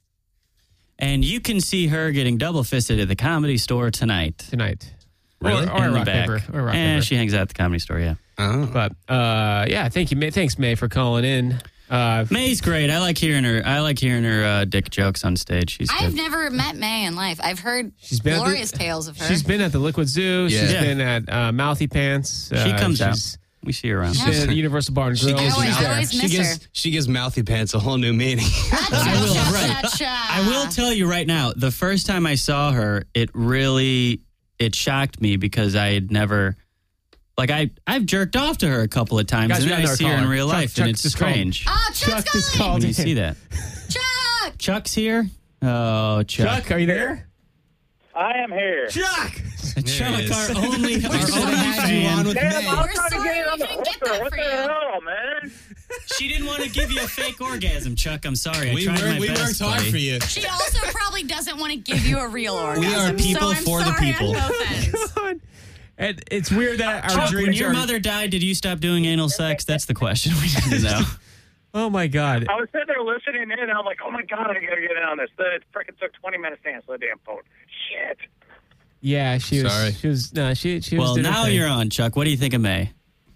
And you can see her getting double fisted at the Comedy Store tonight. Tonight. Really? Or, or in the rock back. paper. Or rock Eh, paper. she hangs out at the Comedy Store, yeah. Oh. But uh, yeah, thank you, May. Thanks, May, for calling in. Uh, May's great. I like hearing her. I like hearing her uh, dick jokes on stage. She's I've good. never met May in life. I've heard She's been at the- glorious tales of her. she's been at the Liquid Zoo. She's Yeah. been at uh, Mouthy Pants. Uh, She comes out. she's, We see her around. She's been at Universal Bar and She Grill. gives, always- She's I there. always she miss gives her. she gives mouthy pants a whole new meaning. I will, right. Cha-cha. I will tell you right now, the first time I saw her, it really it shocked me because I had never like I I've jerked off to her a couple of times Guys, and we then I got another see her in caller. real Chuck- life Chuck and it's just called. strange. Oh, Chuck Chuck's just calling. called When you in. see that. Chuck. Chuck's here? Oh, Chuck. Chuck, are you there? I am here. Chuck! Chuck, is. our only, our We should've only had you on fan. with Damn, May. I'm We're trying to sorry get it on we the didn't get hooker. that What for the you. hell, man? She didn't want to give you a fake orgasm, Chuck. I'm sorry. I We, tried work, my we best, worked hard buddy. for you. She also probably doesn't want to give you a real orgasm. are people so I'm for the sorry people. on both ends. God. And it's weird that our Chuck, when dreams your are. mother died, did you stop doing anal sex? That's the question we need to know. Oh my God. I was sitting there listening in, and I'm like, oh my God, I gotta get in on this. It freaking took twenty minutes to answer the damn phone. Shit. Yeah, she was. Sorry. She was. No, she. She was. Well, doing her now thing. you're on, Chuck. What do you think of May?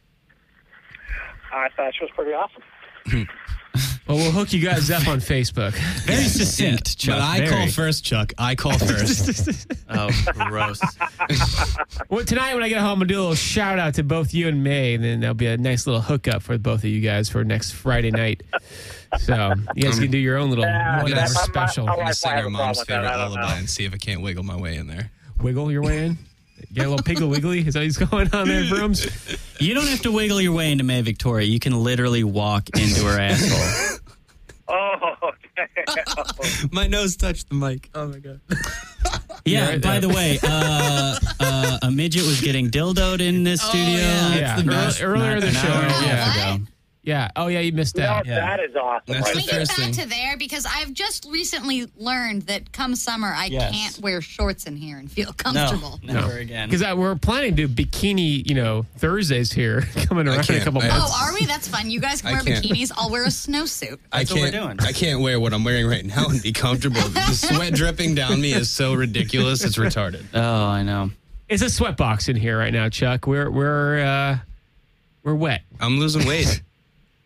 I thought she was pretty awesome. Well, we'll hook you guys up on Facebook. Very succinct, Chuck. But I very. call first, Chuck. I call first. Oh, gross. Well, tonight when I get home, I'll do a little shout out to both you and May, and then there'll be a nice little hookup for both of you guys for next Friday night. So you guys can do your own little Yeah, one-hour that's- I'm not- special. I I'm gonna wife sing might have our a mom's problem with that, favorite I don't lullaby know. and see if I can't wiggle my way in there. Wiggle your way in. Get a little piggle wiggly. Is that what's going on there, Brooms? You don't have to wiggle your way into May Victoria. You can literally walk into her asshole. Oh, okay. My nose touched the mic. Oh my god. Yeah, right by there. the way, uh, uh, a midget was getting dildoed in this studio. yeah. Yeah, the earl- best. earlier in the an show. hour and a half Yeah, ago. yeah. Oh yeah, you missed Now, out. Yeah. That is awesome. That's right the Can we there. get first back thing. to there? Because I've just recently learned that come summer, I Yes. can't wear shorts in here and feel No, comfortable. never again. Because we're planning to do bikini, you know, Thursdays here coming around in a can't. couple I- months. Oh, are we? That's fun. You guys can I wear can't. bikinis. I'll wear a snowsuit. I That's what we're can't. doing. I can't wear what I'm wearing right now and be comfortable. The sweat dripping down me is so ridiculous. It's retarded. Oh, I know. It's a sweat box in here right now, Chuck. We're we're uh, we're wet. I'm losing weight.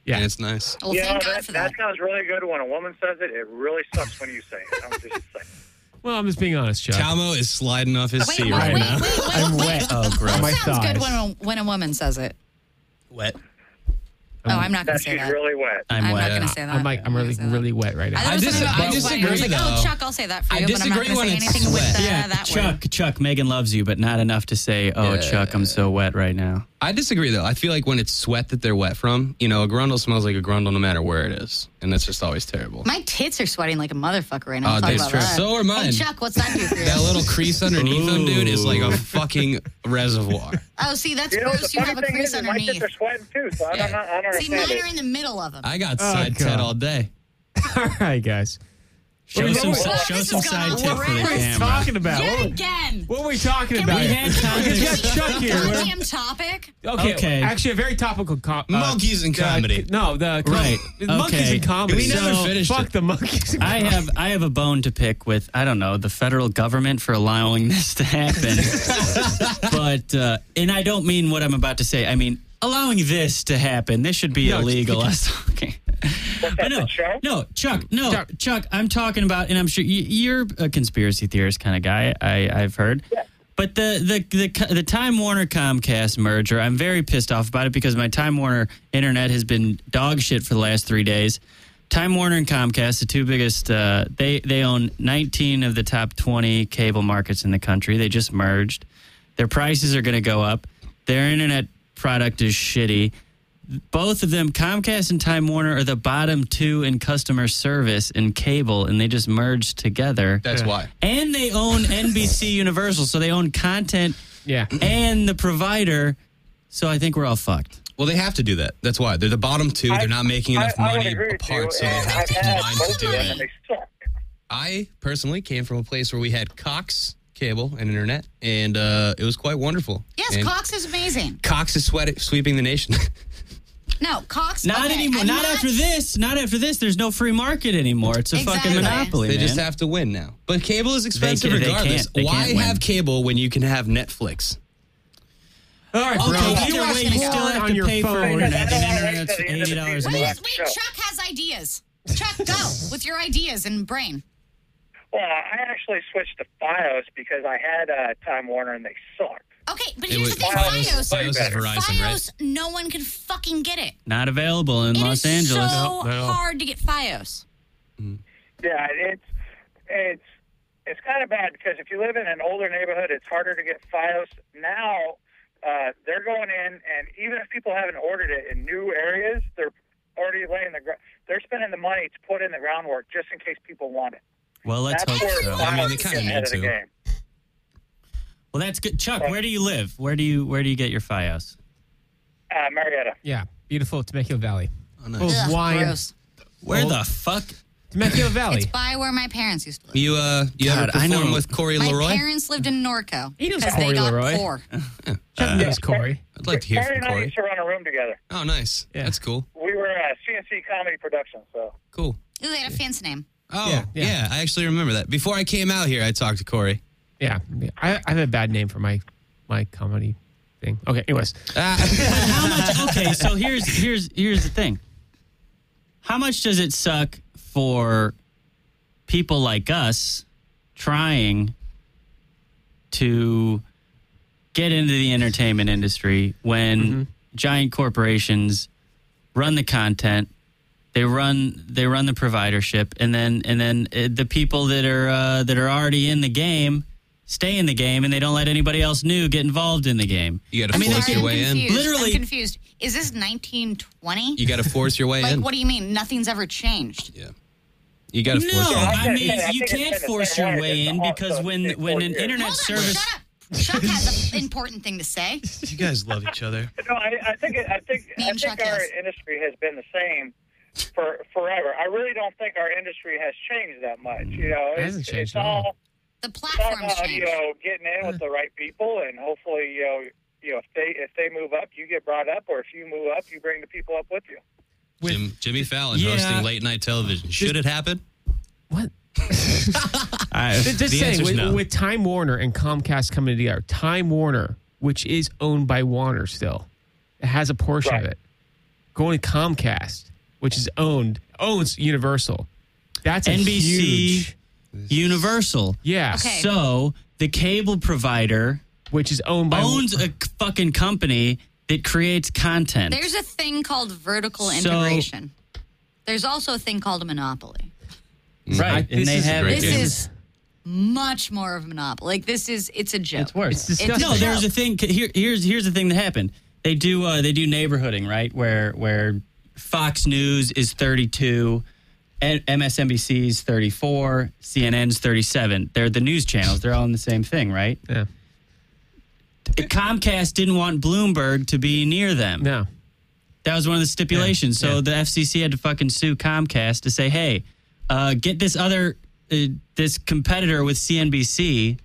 Yeah. And it's nice. Well, you thank know, God that, for that. that sounds really good when a woman says it. It really sucks when you say it. I'm just saying. Well, I'm just being honest, Chuck. Calmo is sliding off his Wait, seat wait, right wait, now. wait, wait, I'm wait. wet. Oh, gross. On my What sounds good thighs. when a, when a woman says it? Wet. Oh, I'm not going That to say she's that. really wet. I'm, I'm wet. not going to say that. I'm like, I'm really, not gonna say that. really wet right now. I, thought I it was dis- something I about wet. disagree, I was like, oh, though. Chuck, I'll say that for I you, but I'm not disagree going to when say it's anything with sweat. uh, Yeah, that Chuck, word. Chuck, Megan loves you, but not enough to say, oh, Yeah. Chuck, I'm so wet right now. I disagree, though. I feel like when it's sweat that they're wet from, you know, a grundle smells like a grundle no matter where it is. And that's just always terrible. My tits are sweating like a motherfucker right now. Oh, I'll talk that's about true. that. So are mine. Hey, Chuck, what's that do for you? That little crease underneath them, dude, is like a fucking reservoir. Oh, see, that's You know, the gross. You funny have a thing crease is, is my tits underneath. are sweating too, so I don't, I don't See, understand mine it. are in the middle of them. I got Oh, side God. tit all day. All right, guys. Show What some, is- si- what show is some going side on? tip for the What What are we camera. talking about? Yet What, again. what are we talking Can about? we had time to- We just got Chuck here. We're- Goddamn topic. Okay, Okay. actually, a very topical com- uh, Monkeys and uh, comedy. no, the com- Right. monkeys Okay. and comedy. We never So, finished Fuck it. the monkeys. And I comedy. have I have a bone to pick with, I don't know, the federal government for allowing this to happen. but, uh, and I don't mean what I'm about to say. I mean, allowing this to happen. This should be No, illegal. I was talking. What's But that, no, the show? no, Chuck, no, Chuck. Chuck, I'm talking about, and I'm sure you, you're a conspiracy theorist kind of guy, I, I've heard. But the, the the the Time Warner Comcast merger, I'm very pissed off about it because my Time Warner internet has been dog shit for the last three days. Time Warner and Comcast, the two biggest, uh, they they own nineteen of the top twenty cable markets in the country. They just merged. Their prices are going to go up. Their internet product is shitty. Both of them, Comcast and Time Warner, are the bottom two in customer service in cable, and they just merged together. That's why. And they own N B C Universal, so they own content yeah. and the provider. So I think we're all fucked. Well, they have to do that. That's why. They're the bottom two. They're not making enough I, I would money agree with you, apart, so they and have I've to had combine both to of do them, it. and they suck. I personally came from a place where we had Cox cable and internet, and uh, it was quite wonderful. Yes, and Cox is amazing. Cox is sweat- sweeping the nation. No, Cox. Not okay, anymore. I'm Not, after this. Not after this. There's no free market anymore. It's a fucking Exactly. monopoly, they man. just have to win now. But cable is expensive They can't- they regardless. can't- they Why can't win. have cable when you can have Netflix? All right, Okay, bro. either You way, watch you still porn have on to your pay for phone. internet, and That's all internet's right to the end of eighty the dollars a season. Wait, month. wait, Show. Chuck has ideas. Chuck, go with your ideas and brain. Well, I actually switched to FiOS because I had uh, Time Warner and they sucked. Okay, but It here's was- the thing, FiOS- FiOS. FiOS is Verizon, right? FiOS, no one can fucking get it. Not available in It Los is Angeles. so No, no. hard to get FiOS. Yeah, it's it's it's kind of bad because if you live in an older neighborhood, it's harder to get FiOS. Now uh, they're going in, and even if people haven't ordered it in new areas, they're already laying the gr- they're spending the money to put in the groundwork just in case people want it. Well, let's That's hope where so. Everyone I mean, they FiOS is kinda getting ahead need of the to. game. Well, that's good. Chuck, where do you live? Where do you where do you get your FiOS? Uh, Marietta. Yeah, beautiful Temecula Valley. Oh, nice. Full of Ugh, wine. gross. Where Oh. the fuck? Temecula Valley. It's by where my parents used to live. You uh, you God, ever I perform know. with Corey My Leroy? parents lived in Norco He knows because Corey they got Leroy. poor. Chuck knows Corey. I'd like to hear Corey from and I Corey. used to run a room together. Oh, nice. Yeah. That's cool. We were uh, C N C Comedy Productions, so. Cool. Ooh, they had a fancy name. Oh, Yeah, yeah, yeah. I actually remember that. Before I came out here, I talked to Corey. Yeah, I, I have a bad name for my my comedy thing. Okay, anyways. Ah, How much? Okay, so here's here's here's the thing. How much does it suck for people like us trying to get into the entertainment industry when Mm-hmm. giant corporations run the content, they run they run the providership, and then and then uh, the people that are uh, that are already in the game stay in the game, and they don't let anybody else new get involved in the game. you got to I mean, force they your can way in. confused. Literally- I'm confused. Is this nineteen twenty? You got to force your way Like, in. what do you mean? Nothing's ever changed. Yeah. You got to No, force your way in. I I mean think you it's can't been the force same your way way in since because also when six, when four an years. internet Hold on, service. shut up. Chuck has an important thing to say. You guys love each other. No, I, I think it, I think Me I and think Chuck, our yes. industry has been the same for forever. I really don't think our industry has changed that much. You know, It it's, hasn't changed it's at all. all The it's all platform's about you changed. know getting in with the right people, and hopefully you know you know if they if they move up, you get brought up, or if you move up, you bring the people up with you. With- Jim, Jimmy Fallon Yeah. hosting late night television. Should it happen? What? I, Just The saying, answer's with, no. with Time Warner and Comcast coming together, Time Warner, which is owned by Warner still, it has a portion of Right. it. going to Comcast, which is owned owns Universal. That's a N B C, huge, Universal. yeah, Okay. So the cable provider which is owned by owns a fucking company that creates content. There's a thing called vertical So- integration. There's also a thing called a monopoly. right, This and they is a have great This game. is much more of a monopoly. Like this is, it's a joke. It's worse. It's disgusting. No, there's a thing. Here, here's here's the thing that happened. They do uh, they do neighborhooding, right? Where where Fox News is thirty-two, and M S N B C's thirty-four, C N N's thirty-seven. They're the news channels. They're all in the same thing, right? yeah, Comcast didn't want Bloomberg to be near them. no. That was one of the stipulations. Yeah, so yeah. the F C C had to fucking sue Comcast to say, hey, uh, get this other, uh, this competitor with C N B C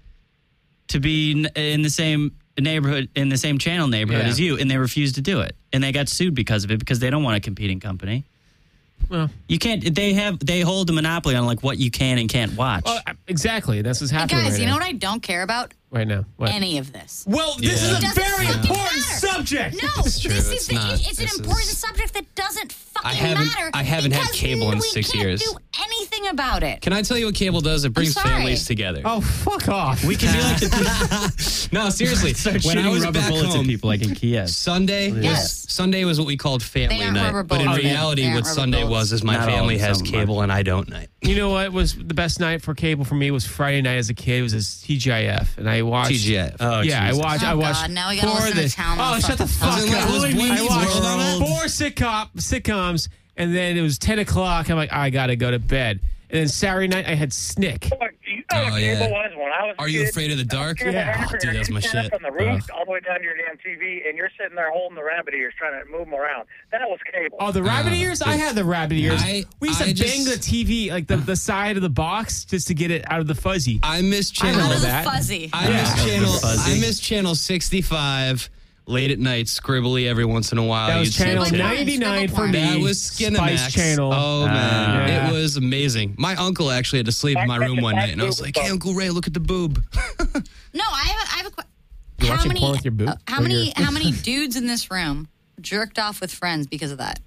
to be n- in the same neighborhood, in the same channel neighborhood Yeah. as you. And they refused to do it. And they got sued because of it because they don't want a competing company. Well, You can't, they have, they hold the monopoly on like what you can and can't watch. well, exactly. That's what's Hey, happening guys, right you now. know what I don't care about? Right now, what? Any of this. Well, this Yeah. is a It doesn't very fucking important matter. subject. No, It's true. this is It's the, not. it's This an important is- subject that doesn't fucking I haven't- matter. I haven't had because cable in we six can't years. do anything about it. Can I tell you what cable does? It brings sorry. families together. Oh, fuck off. we can be like the No, seriously. start when shooting I was rubber back bullets home, at people like in Kiev. Sunday was Yes. Sunday was what we called family They aren't night. rubber But in bullets. reality, They aren't what rubber Sunday bullets. was is my Not all family of has them are. cable and I don't night. You know what was the best night for cable for me was Friday night as a kid. It was a T G I F, and I watched T G I F. Oh, yeah, Jesus. I watched. Oh, I watched. God, now we gotta four listen of to the- Town Oh, shut the motherfucking fuck Wasn't up! it- was Boy I Meets watched World? four sitcom sitcoms, and then it was ten o'clock. I'm like, I gotta go to bed. And then Saturday night I had Snick. Look, you know what Oh, cable yeah. was when I was a Are you kid? afraid of the dark? You're Yeah. the- Oh, dude, that's my you stand shit. up on the roof, Uh. all the way down to your damn T V, and you're sitting there holding the rabbit ears, trying to move them around. That was cable. Oh, the rabbit Uh, ears! I had the rabbit ears. I- we used to I bang just- the T V, like the, the side of the box, just to get it out of the fuzzy. I miss I channel. know Out of the that. fuzzy. I Yeah. miss channel. Fuzzy. I miss channel sixty-five. Late at night, scribbly every once in a while. That was you'd see channel it. Scribble porn, ninety-nine scribble for porn. me. That was Skinamax. Spice Channel. Oh man, yeah. it was amazing. My uncle actually had to sleep in my room one night, and I was like, "Hey, Uncle Ray, look at the boob." No, I have a, I have a question. You're How watching many, porn with your boob? uh, how Or many, your- how many dudes in this room jerked off with friends because of that?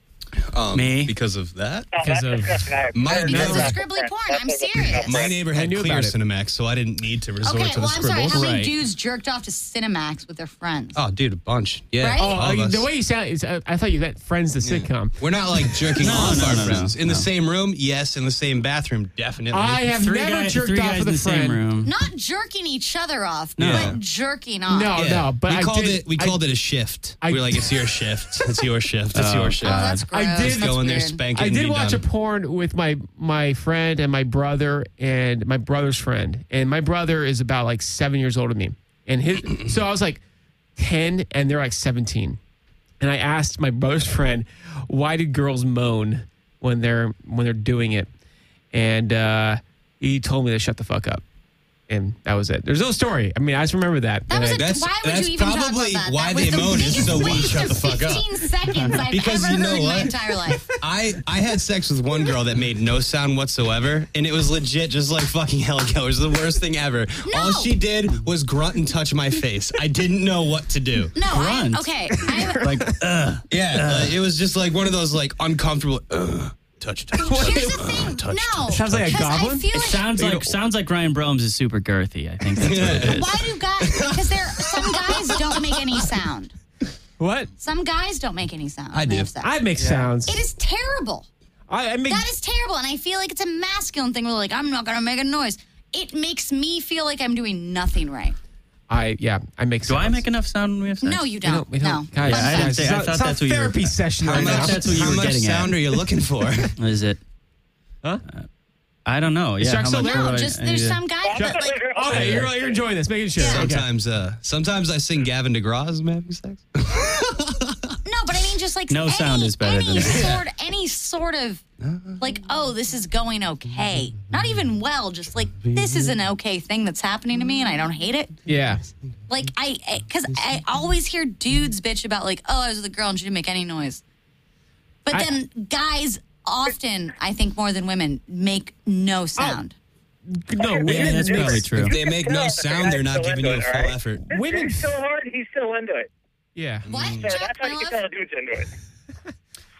Um, Me? because of that. Oh, because that's of- disgusting. I have My never neighbor- done Because that of scribbly before. porn. That's I'm what- serious. My neighbor I had knew clear about it. Cinemax, so I didn't need to resort Okay, to the well, I'm sorry. scribbles. How many Right. dudes jerked off to Cinemax with their friends? Oh, dude, a bunch. Yeah, Right? Oh, all of uh, us. the way you sound is, uh, I thought you meant Friends, the sitcom. We're not like jerking No, off no, our no, no, friends in the no. same room. Yes, in the same bathroom, definitely. I have Three never guys, jerked three off guys with in a the same friend. room. Not jerking each other off, No. but jerking off. No, Yeah. no, but we I called did, it. We I- called it a shift. I- we were like, "It's your shift. It's your shift. It's Oh, your Oh, shift." that's gross. I did That's go in there, weird. spank it. I and did be watch done. a porn with my my friend and my brother and my brother's friend. And my brother is about like seven years older than me. And his so I was like ten and they're like seventeen. And I asked my brother's friend, why did girls moan when they're when they're doing it? And uh, he told me to shut the fuck up. And that was it. There's no story. I mean, I just remember that. That And was I- a, That's- why would that's you even talk about probably that? why that was they the moan is biggest so we waste shut of the fuck up. fifteen seconds I've Because ever you know heard in my what? entire life. I, I had sex with one girl that made no sound whatsoever, and it was legit just like fucking Hellgate. It was the worst thing ever. All she did was grunt and touch my face. I didn't know what to do. No, I, Grunt. okay. I, Like, ugh. Yeah, like, it was just like one of those like uncomfortable. Ugh, touch, touch, touch. here's the thing. touch, no, Sounds like a because goblin? I feel It like sounds like sounds like Ryan Bromes is super girthy. I think that's what it is. why do guys? Because there, some guys don't make any sound. what? Some guys don't make any sound. I when they do. have sex. I make sounds. It is terrible. I, I make That is terrible, and I feel like it's a masculine thing. Where like, I'm not gonna make a noise. It makes me feel like I'm doing nothing right. I yeah, I make Do sounds. I make enough sound when we have sex? No, you We don't. don't, we no. don't. Guys, Yeah, I didn't guys, say- it's I not- thought it's not that's what you were- therapy session How right much, now. That's what you how were much getting at. sound are you looking for? What is it? Huh? I don't know. Yeah, Chuck how still much there? do No, I- just I there's need to- some guys that like. Okay, you're, you're enjoying this. Making sure. Yeah. Okay. Sometimes, uh, sometimes I sing Gavin DeGraw as I'm having sex. No, but I mean, just like No any, sound is better any than it. sort, any sort of like, oh, this is going okay. Not even well, just like this is an okay thing that's happening to me, and I don't hate it. Yeah. Like I, because I, I always hear dudes bitch about like, oh, I was with a girl and she didn't make any noise. But I- then guys often, I think more than women, make no sound. No, women. Yeah, that's make- probably true. If they make no sound, they're not giving you a full effort. This Women- dude's so hard, he's still into it. Yeah. What? So Chuck, that's how my you can love? tell a dude's into it.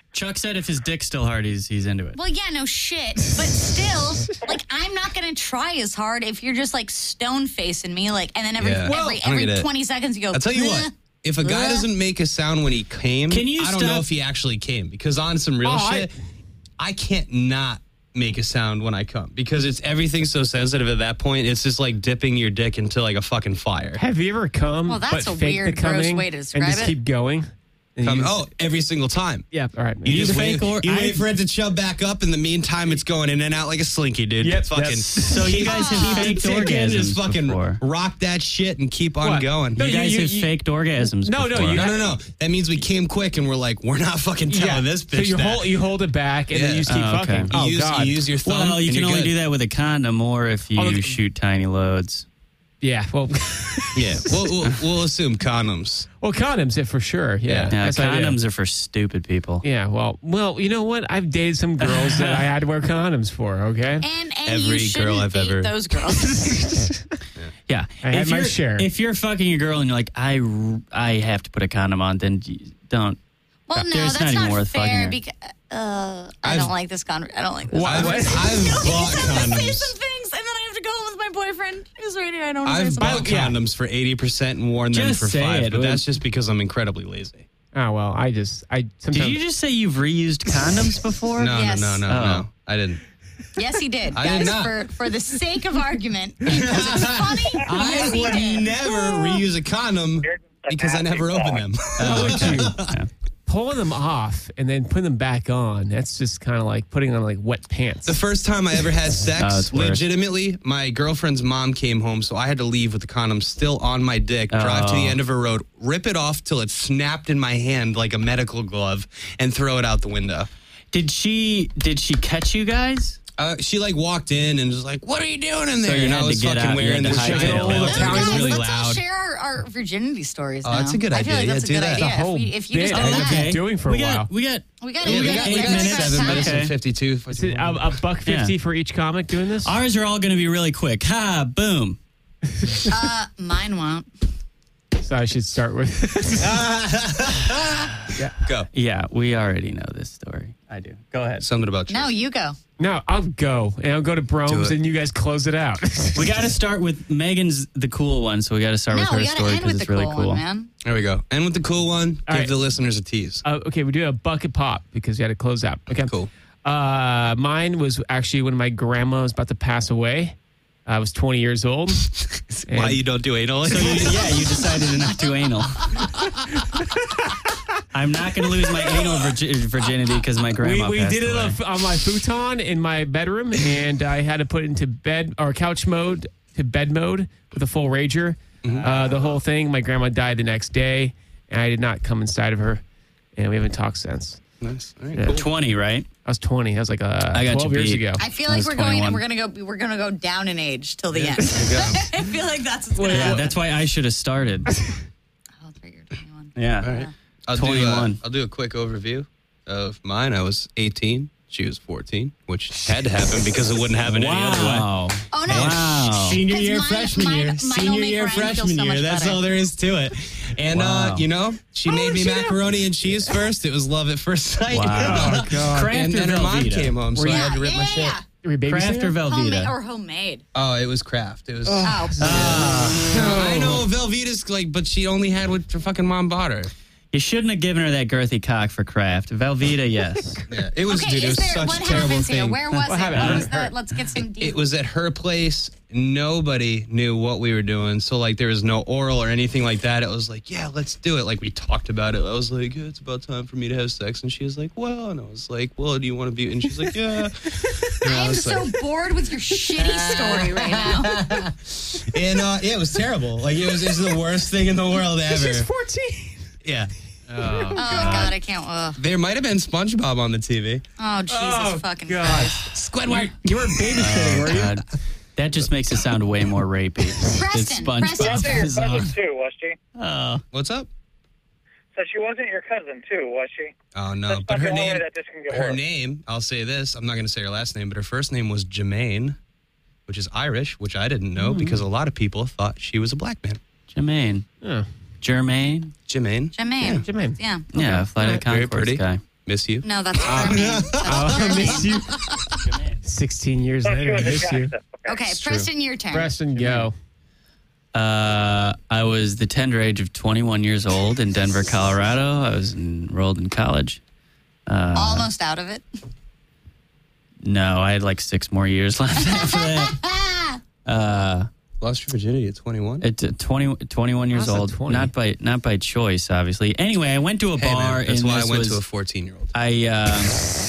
Chuck said if his dick's still hard, he's he's into it. Well, yeah, no shit. But still, like, I'm not going to try as hard if you're just, like, stone facing me. Like, and then every Yeah. Well, every, I don't every get it. twenty seconds you go, I'll tell you "Eh." what. If a guy Uh. doesn't make a sound when he came, Can you I don't stop- know if he actually came. Because on some real Oh, I- shit, I, can't not make a sound when I come. Because it's everything's so sensitive at that point. It's just like dipping your dick into like a fucking fire. Have you ever come? Well, that's but a fake weird, the gross coming way to and describe just it. keep going? And Come, you- oh, every single time. yeah. All right. You You just fake wait, or- you I- wait for it to chub back up. In the meantime, it's going in and out like a slinky, dude. Yep, fucking. that's- So you guys have faked Take it, orgasms just fucking before. rock that shit and keep on What? going. No, You guys you- have you- faked orgasms No, no, before. you- No, no, no. That means we came quick and we're like, we're not fucking telling this bitch So you that. hold you hold it back and then Yeah. you just keep Oh, okay. fucking. You Oh use, God. You use your thumb. Well, you and can you're only good. do that with a condom or if you Oh, the- shoot tiny loads. Yeah. Well. Yeah, we'll, we'll, we'll assume condoms. well, condoms, yeah, for sure. Yeah. Yeah. Yeah, That's what I do. condoms are for stupid people. Yeah. Well. Well. You know what? I've dated some girls that I had to wear condoms for. Okay. And, and Every you girl shouldn't I've date ever- those girls. Yeah, I had if my you're, share. If you're fucking a girl and you're like, I, r- I have to put a condom on, then you don't. Well, no, There's that's not even not worth fucking fair her. because uh, I I've- don't like this con. I don't like this. Why- I've, what? I've I bought have to say condoms. some things, and then I have to go home with my boyfriend who's right here. I don't want to say I've something. bought Yeah. condoms for eighty percent and worn them Just for say five, it. but that's just because I'm incredibly lazy. Oh well. I just. I sometimes. Did you just say you've reused condoms before? No, Yes. no, no, no, Oh. no. I didn't. Yes, he did, I guys. did not. For for the sake of argument, because it's funny. I yes, he would did. never reuse a condom You're a because I nasty never fuck. open them. How would you? Yeah. Pulling them off and then putting them back on. That's just kind of like putting on like wet pants. The first time I ever had Oh, sex, it's worse. legitimately, my girlfriend's mom came home, so I had to leave with the condom still on my dick, drive to the Oh. end of a road, rip it off till it snapped in my hand like a medical glove, and throw it out the window. Did she? Did she catch you guys? Uh, she like walked in and was like, "What are you doing in there?" you and had I to was get fucking out, you wearing had to this hightail shit. it. It Old was Italian Guys, really let's all loud. share our, our virginity stories. Oh, now. that's a good I feel idea. like Yeah, that's do a good that. idea. The whole if, we, if you just bit do I've that, been doing for a we while. got we got we got Yeah, we we got got we eight got minutes, time. seven minutes, Okay. and fifty-two. Is it a, a buck fifty Yeah. for each comic doing this? ours are all going to be really quick. Ha! Boom. Uh, mine won't. So I should start with. Go. Yeah, we already know this story. I do. Go ahead. Something about you. No, you go. No, I'll go and I'll go to Do Brome's it. and you guys close it out. We got to start with Megan's the cool one, so we got to start No, with her we got to story end because with it's the really cool cool. one, man. There we go. And with the cool one, All give right. the listeners a tease. Uh, okay, we do a bucket pop because we had to close out. Okay, Cool. Uh, mine was actually when my grandma was about to pass away. I was twenty years old. Why And- you don't do anal? So you, yeah, you decided to not do anal. I'm not going to lose my anal virgi- virginity because my We, grandma we passed did it away. on, on my futon in my bedroom, and I had to put it into bed or couch mode to bed mode with a full rager. Uh, the whole thing. My grandma died the next day, and I did not come inside of her, and we haven't talked since. Nice. All right, Yeah. cool. twenty, right? I was twenty. I was like uh, I got twelve you years beat. ago. I feel I like was we're going. twenty-one. We're gonna go. We're gonna go down in age till the end. There you go. I feel like that's what's gonna Yeah, happen. that's why I should have started. Oh, that's right, you're twenty-one. Yeah. All right. I'll do, uh, twenty-one. I'll do a quick overview of mine. I was eighteen. She was fourteen, which had to happen because it wouldn't happen any other way. Wow. Oh no! Wow. Senior 'Cause year, mine- freshman mine- year. mine Senior will make year, Ryan feel freshman so year. much That's better. all there is to it. And, Wow. uh, you know, she made me macaroni and cheese first. It was love at first sight. Wow. God. Craft and or then her mom Velveeta? came home, so I Yeah, had to rip yeah, my yeah, shit. yeah. Were you Craft or babysitter? Homemade Velveeta? or homemade. Oh, it was Kraft. It was. Oh, I know Velveeta's like, but she only had what her fucking mom bought her. You shouldn't have given her that girthy cock for Kraft. Velveeta, yes. Yeah, it was. okay. dude, it is was there? such What a terrible happens thing. here? Where was What it? happened? What I was haven't the? heard. Let's get some deep. It was at her place. Nobody knew what we were doing. So, like, there was no oral or anything like that. It was like, yeah, let's do it. Like, we talked about it. I was like, yeah, it's about time for me to have sex. And she was like, well, and I was like, well, do you want to be? And she's like, yeah. And I I'm was so like, bored with your shitty story right now. and uh, yeah, it was terrible. Like, it was, it was the worst thing in the world ever. She's fourteen. Yeah. Oh God, I can't. Ugh. There might have been SpongeBob on the T V. Oh Jesus Oh, fucking God. Christ. Squidward. You were babysitting, were you? God. That just makes it sound way more rapey. It's Preston, SpongeBob Preston's Your is on. cousin too, was she? Oh. What's up? So she wasn't your cousin too, was she? Oh, no. That's But not her the only way name, that this can get her worse. name, I'll say this. I'm not going to say her last name, but her first name was Jermaine, which is Irish, which I didn't know because a lot of people thought she was a black man. Jermaine. Oh, Jermaine? Jermaine. Jermaine. Jermaine. Yeah. Yeah, Flight of the Very Conchords pretty. guy. Miss you. No, that's her name. That's Oh, I her miss name. you. sixteen years Oh, she later, I was a miss you. Jackson. Okay. Okay, Preston, your turn. Preston, go. Uh, I was the tender age of twenty-one years old in Denver, Colorado. I was enrolled in college. Uh, Almost out of it. No, I had like six more years left after that. Uh, Lost your virginity at twenty-one. It's uh, twenty, twenty-one years How's that old, twenty? not by not by choice, obviously. Anyway, I went to a Hey, bar, man, that's and why I this went was, to a fourteen-year-old. I uh,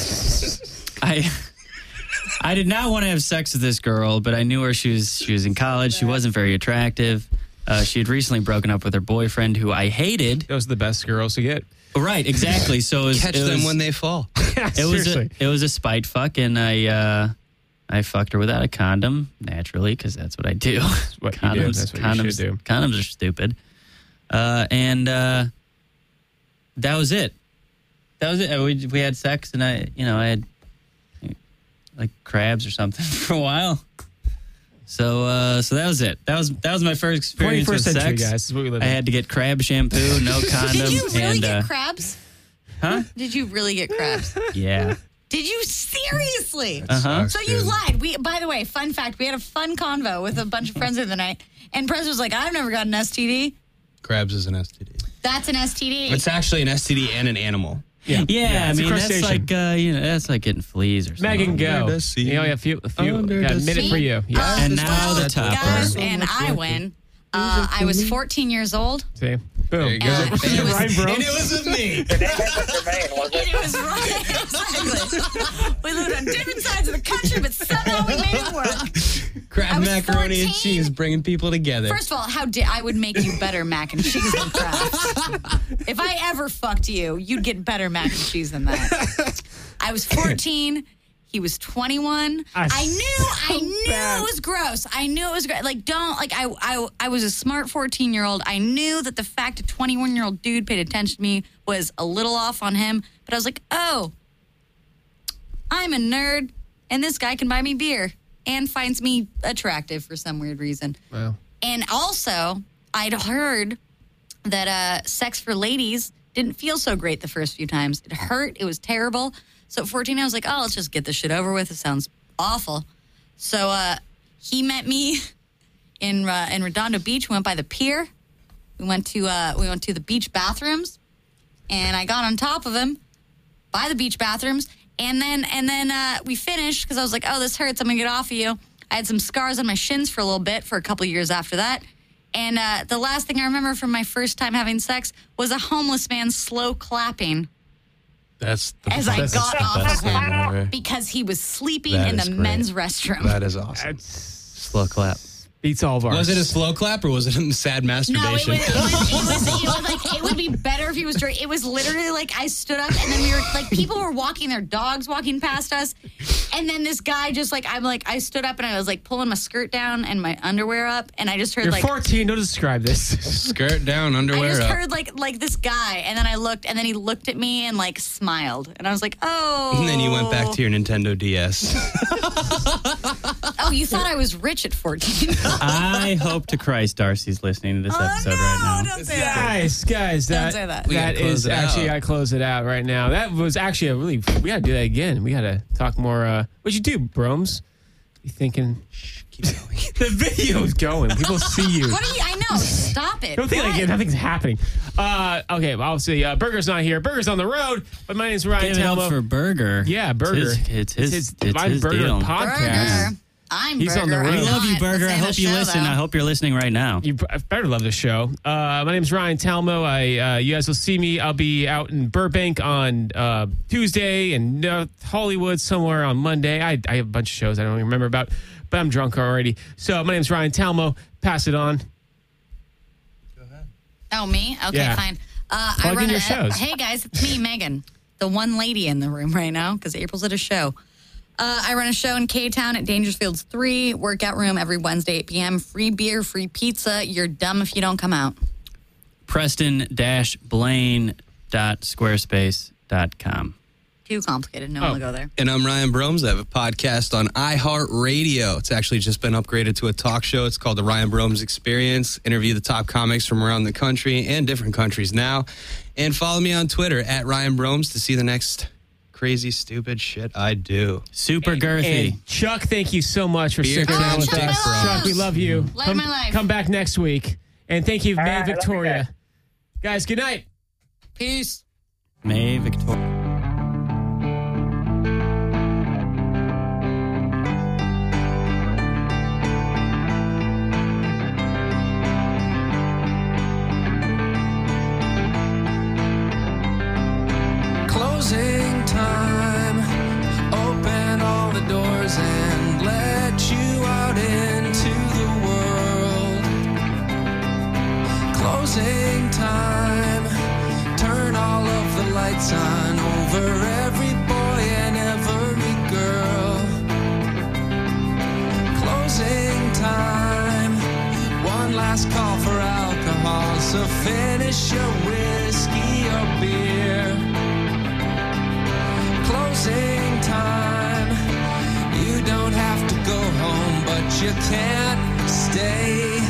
I I did not want to have sex with this girl, but I knew her. She was she was in college. She wasn't very attractive. Uh, she had recently broken up with her boyfriend, who I hated. Those are the best girls to get. Right, exactly. So it was, Catch it them was, when they fall. it was a, Seriously. it was a spite fuck, and I uh, I fucked her without a condom, naturally, because that's what I do. what you do. That's what you condoms, should do. Condoms are stupid. Uh, and uh, that was it. That was it. Uh, We we had sex, and I, you know, I had like crabs or something for a while. So uh, so that was it. That was that was my first experience with twenty-first century, sex. guys. This is what we live I in. had to get crab shampoo, no condom, Did you really and get uh, crabs? huh? Did you really get crabs? Yeah. Did you seriously? Uh-huh. So you lied. We, by the way, fun fact: we had a fun convo with a bunch of friends the other night, and Prez was like, "I've never got an S T D." Crabs is an S T D. That's an S T D. It's actually an S T D and an animal. Yeah, Yeah, it's I a mean that's crustacean. like uh, you know that's like getting fleas or something. Megan, go. Under the sea. You know, a few, a few, Under got a the minute sea. for you. Yeah. Uh, And now the well, topper. guys, and I win. Uh, I was fourteen years old. See? Boom. There you go. Uh, Is he it was- Ryan Bro? And it was with me. The name wasn't Jermaine, was And it? it was right. Exactly. We lived on different sides of the country, but somehow we made it work. Crab I was macaroni and fourteen. cheese, bringing people together. First of all, how dare I would make you better mac and cheese than crabs. If I ever fucked you, you'd get better mac and cheese than that. I was fourteen. He was twenty-one. Ah, I knew, I so knew bad. it was gross. I knew it was gross. Like, don't, like, I, I, I was a smart fourteen-year-old. I knew that the fact a twenty-one-year-old dude paid attention to me was a little off on him. But I was like, oh, I'm a nerd, and this guy can buy me beer and finds me attractive for some weird reason. Wow. And also, I'd heard that uh, sex for ladies didn't feel so great the first few times. It hurt. It was terrible. So at fourteen, I was like, oh, let's just get this shit over with. It sounds awful. So uh, he met me in uh, in Redondo Beach. We went by the pier. We went to uh, we went to the beach bathrooms, and I got on top of him by the beach bathrooms. And then and then uh, we finished because I was like, oh, this hurts. I'm gonna get off of you. I had some scars on my shins for a little bit for a couple years after that. And uh, the last thing I remember from my first time having sex was a homeless man slow clapping That's the as I best, got the off of best thing him ever. because he was sleeping That in the is great. men's restroom. That is awesome. That's Slow clap. beats all of ours. Was it a slow clap or was it a sad No, it was, masturbation? it, was, it, was, it was like it would be better if he was drunk. It was literally like I stood up and then we were like people were walking their dogs walking past us, and then this guy just like I'm like I stood up and I was like pulling my skirt down and my underwear up, and I just heard You're like fourteen. Don't describe this. Skirt down, I underwear just up. heard like like this guy, and then I looked, and then he looked at me and like smiled, and I was like, oh. And then you went back to your Nintendo D S. Oh, you thought I was rich at fourteen? I hope to Christ Darcy's listening to this Oh, episode no, right now. don't say that. Guys, guys, Don't that, say that. We gotta that close is it actually out. I close it out right now. That was actually a really we gotta do that again. We gotta talk more. Uh, what'd you do, Bromes? You thinking Keep going. the video's going? People see you. What are you? I know. Stop it. Don't think What? like nothing's happening. Uh, okay, well, obviously, uh, Burger's not here. Burger's on the road, but my name's Ryan Give it up Talmo. for Burger. Yeah, Burger. It's his, it's his, It's it's my his Burger deal. podcast. Burger. I'm He's Burger. on the I'm road. We love you, not Burger. the I same hope you show, listen. though. I hope you're listening right now. You better love the show. Uh, my name's Ryan Talmo. I, uh, you guys will see me. I'll be out in Burbank on uh, Tuesday and North Hollywood somewhere on Monday. I, I have a bunch of shows I don't even remember about, but I'm drunk already. So my name's Ryan Talmo. Pass it on. Oh, me? Okay, Yeah. fine. Uh, Plug I in run your a, shows. Hey, guys, it's me, Megan, the one lady in the room right now because April's at a show. Uh, I run a show in K-Town at Dangersfields three, workout room every Wednesday, eight p.m. Free beer, free pizza. You're dumb if you don't come out. Preston Blaine dot squarespace dot com. Too complicated. No one Oh. will go there. And I'm Ryan Bromes. I have a podcast on iHeartRadio. It's actually just been upgraded to a talk show. It's called The Ryan Bromes Experience. Interview the top comics from around the country and different countries now. And follow me on Twitter at Ryan Bromes to see the next crazy, stupid shit I do. Super girthy. And Chuck, thank you so much for Beer sticking around with challenge, us. Dick Bros. Chuck, we love you. Light come, my life. come back next week. And thank you, All May right, love you Victoria. Guys, good night. Peace. May Victoria. Closing time. Open all the doors and let you out into the world. Closing time. Turn all of the lights on over every boy and every girl. Closing time. One last call for alcohol, so finish your whiskey or beer. Closing time. You don't have to go home, but you can't stay.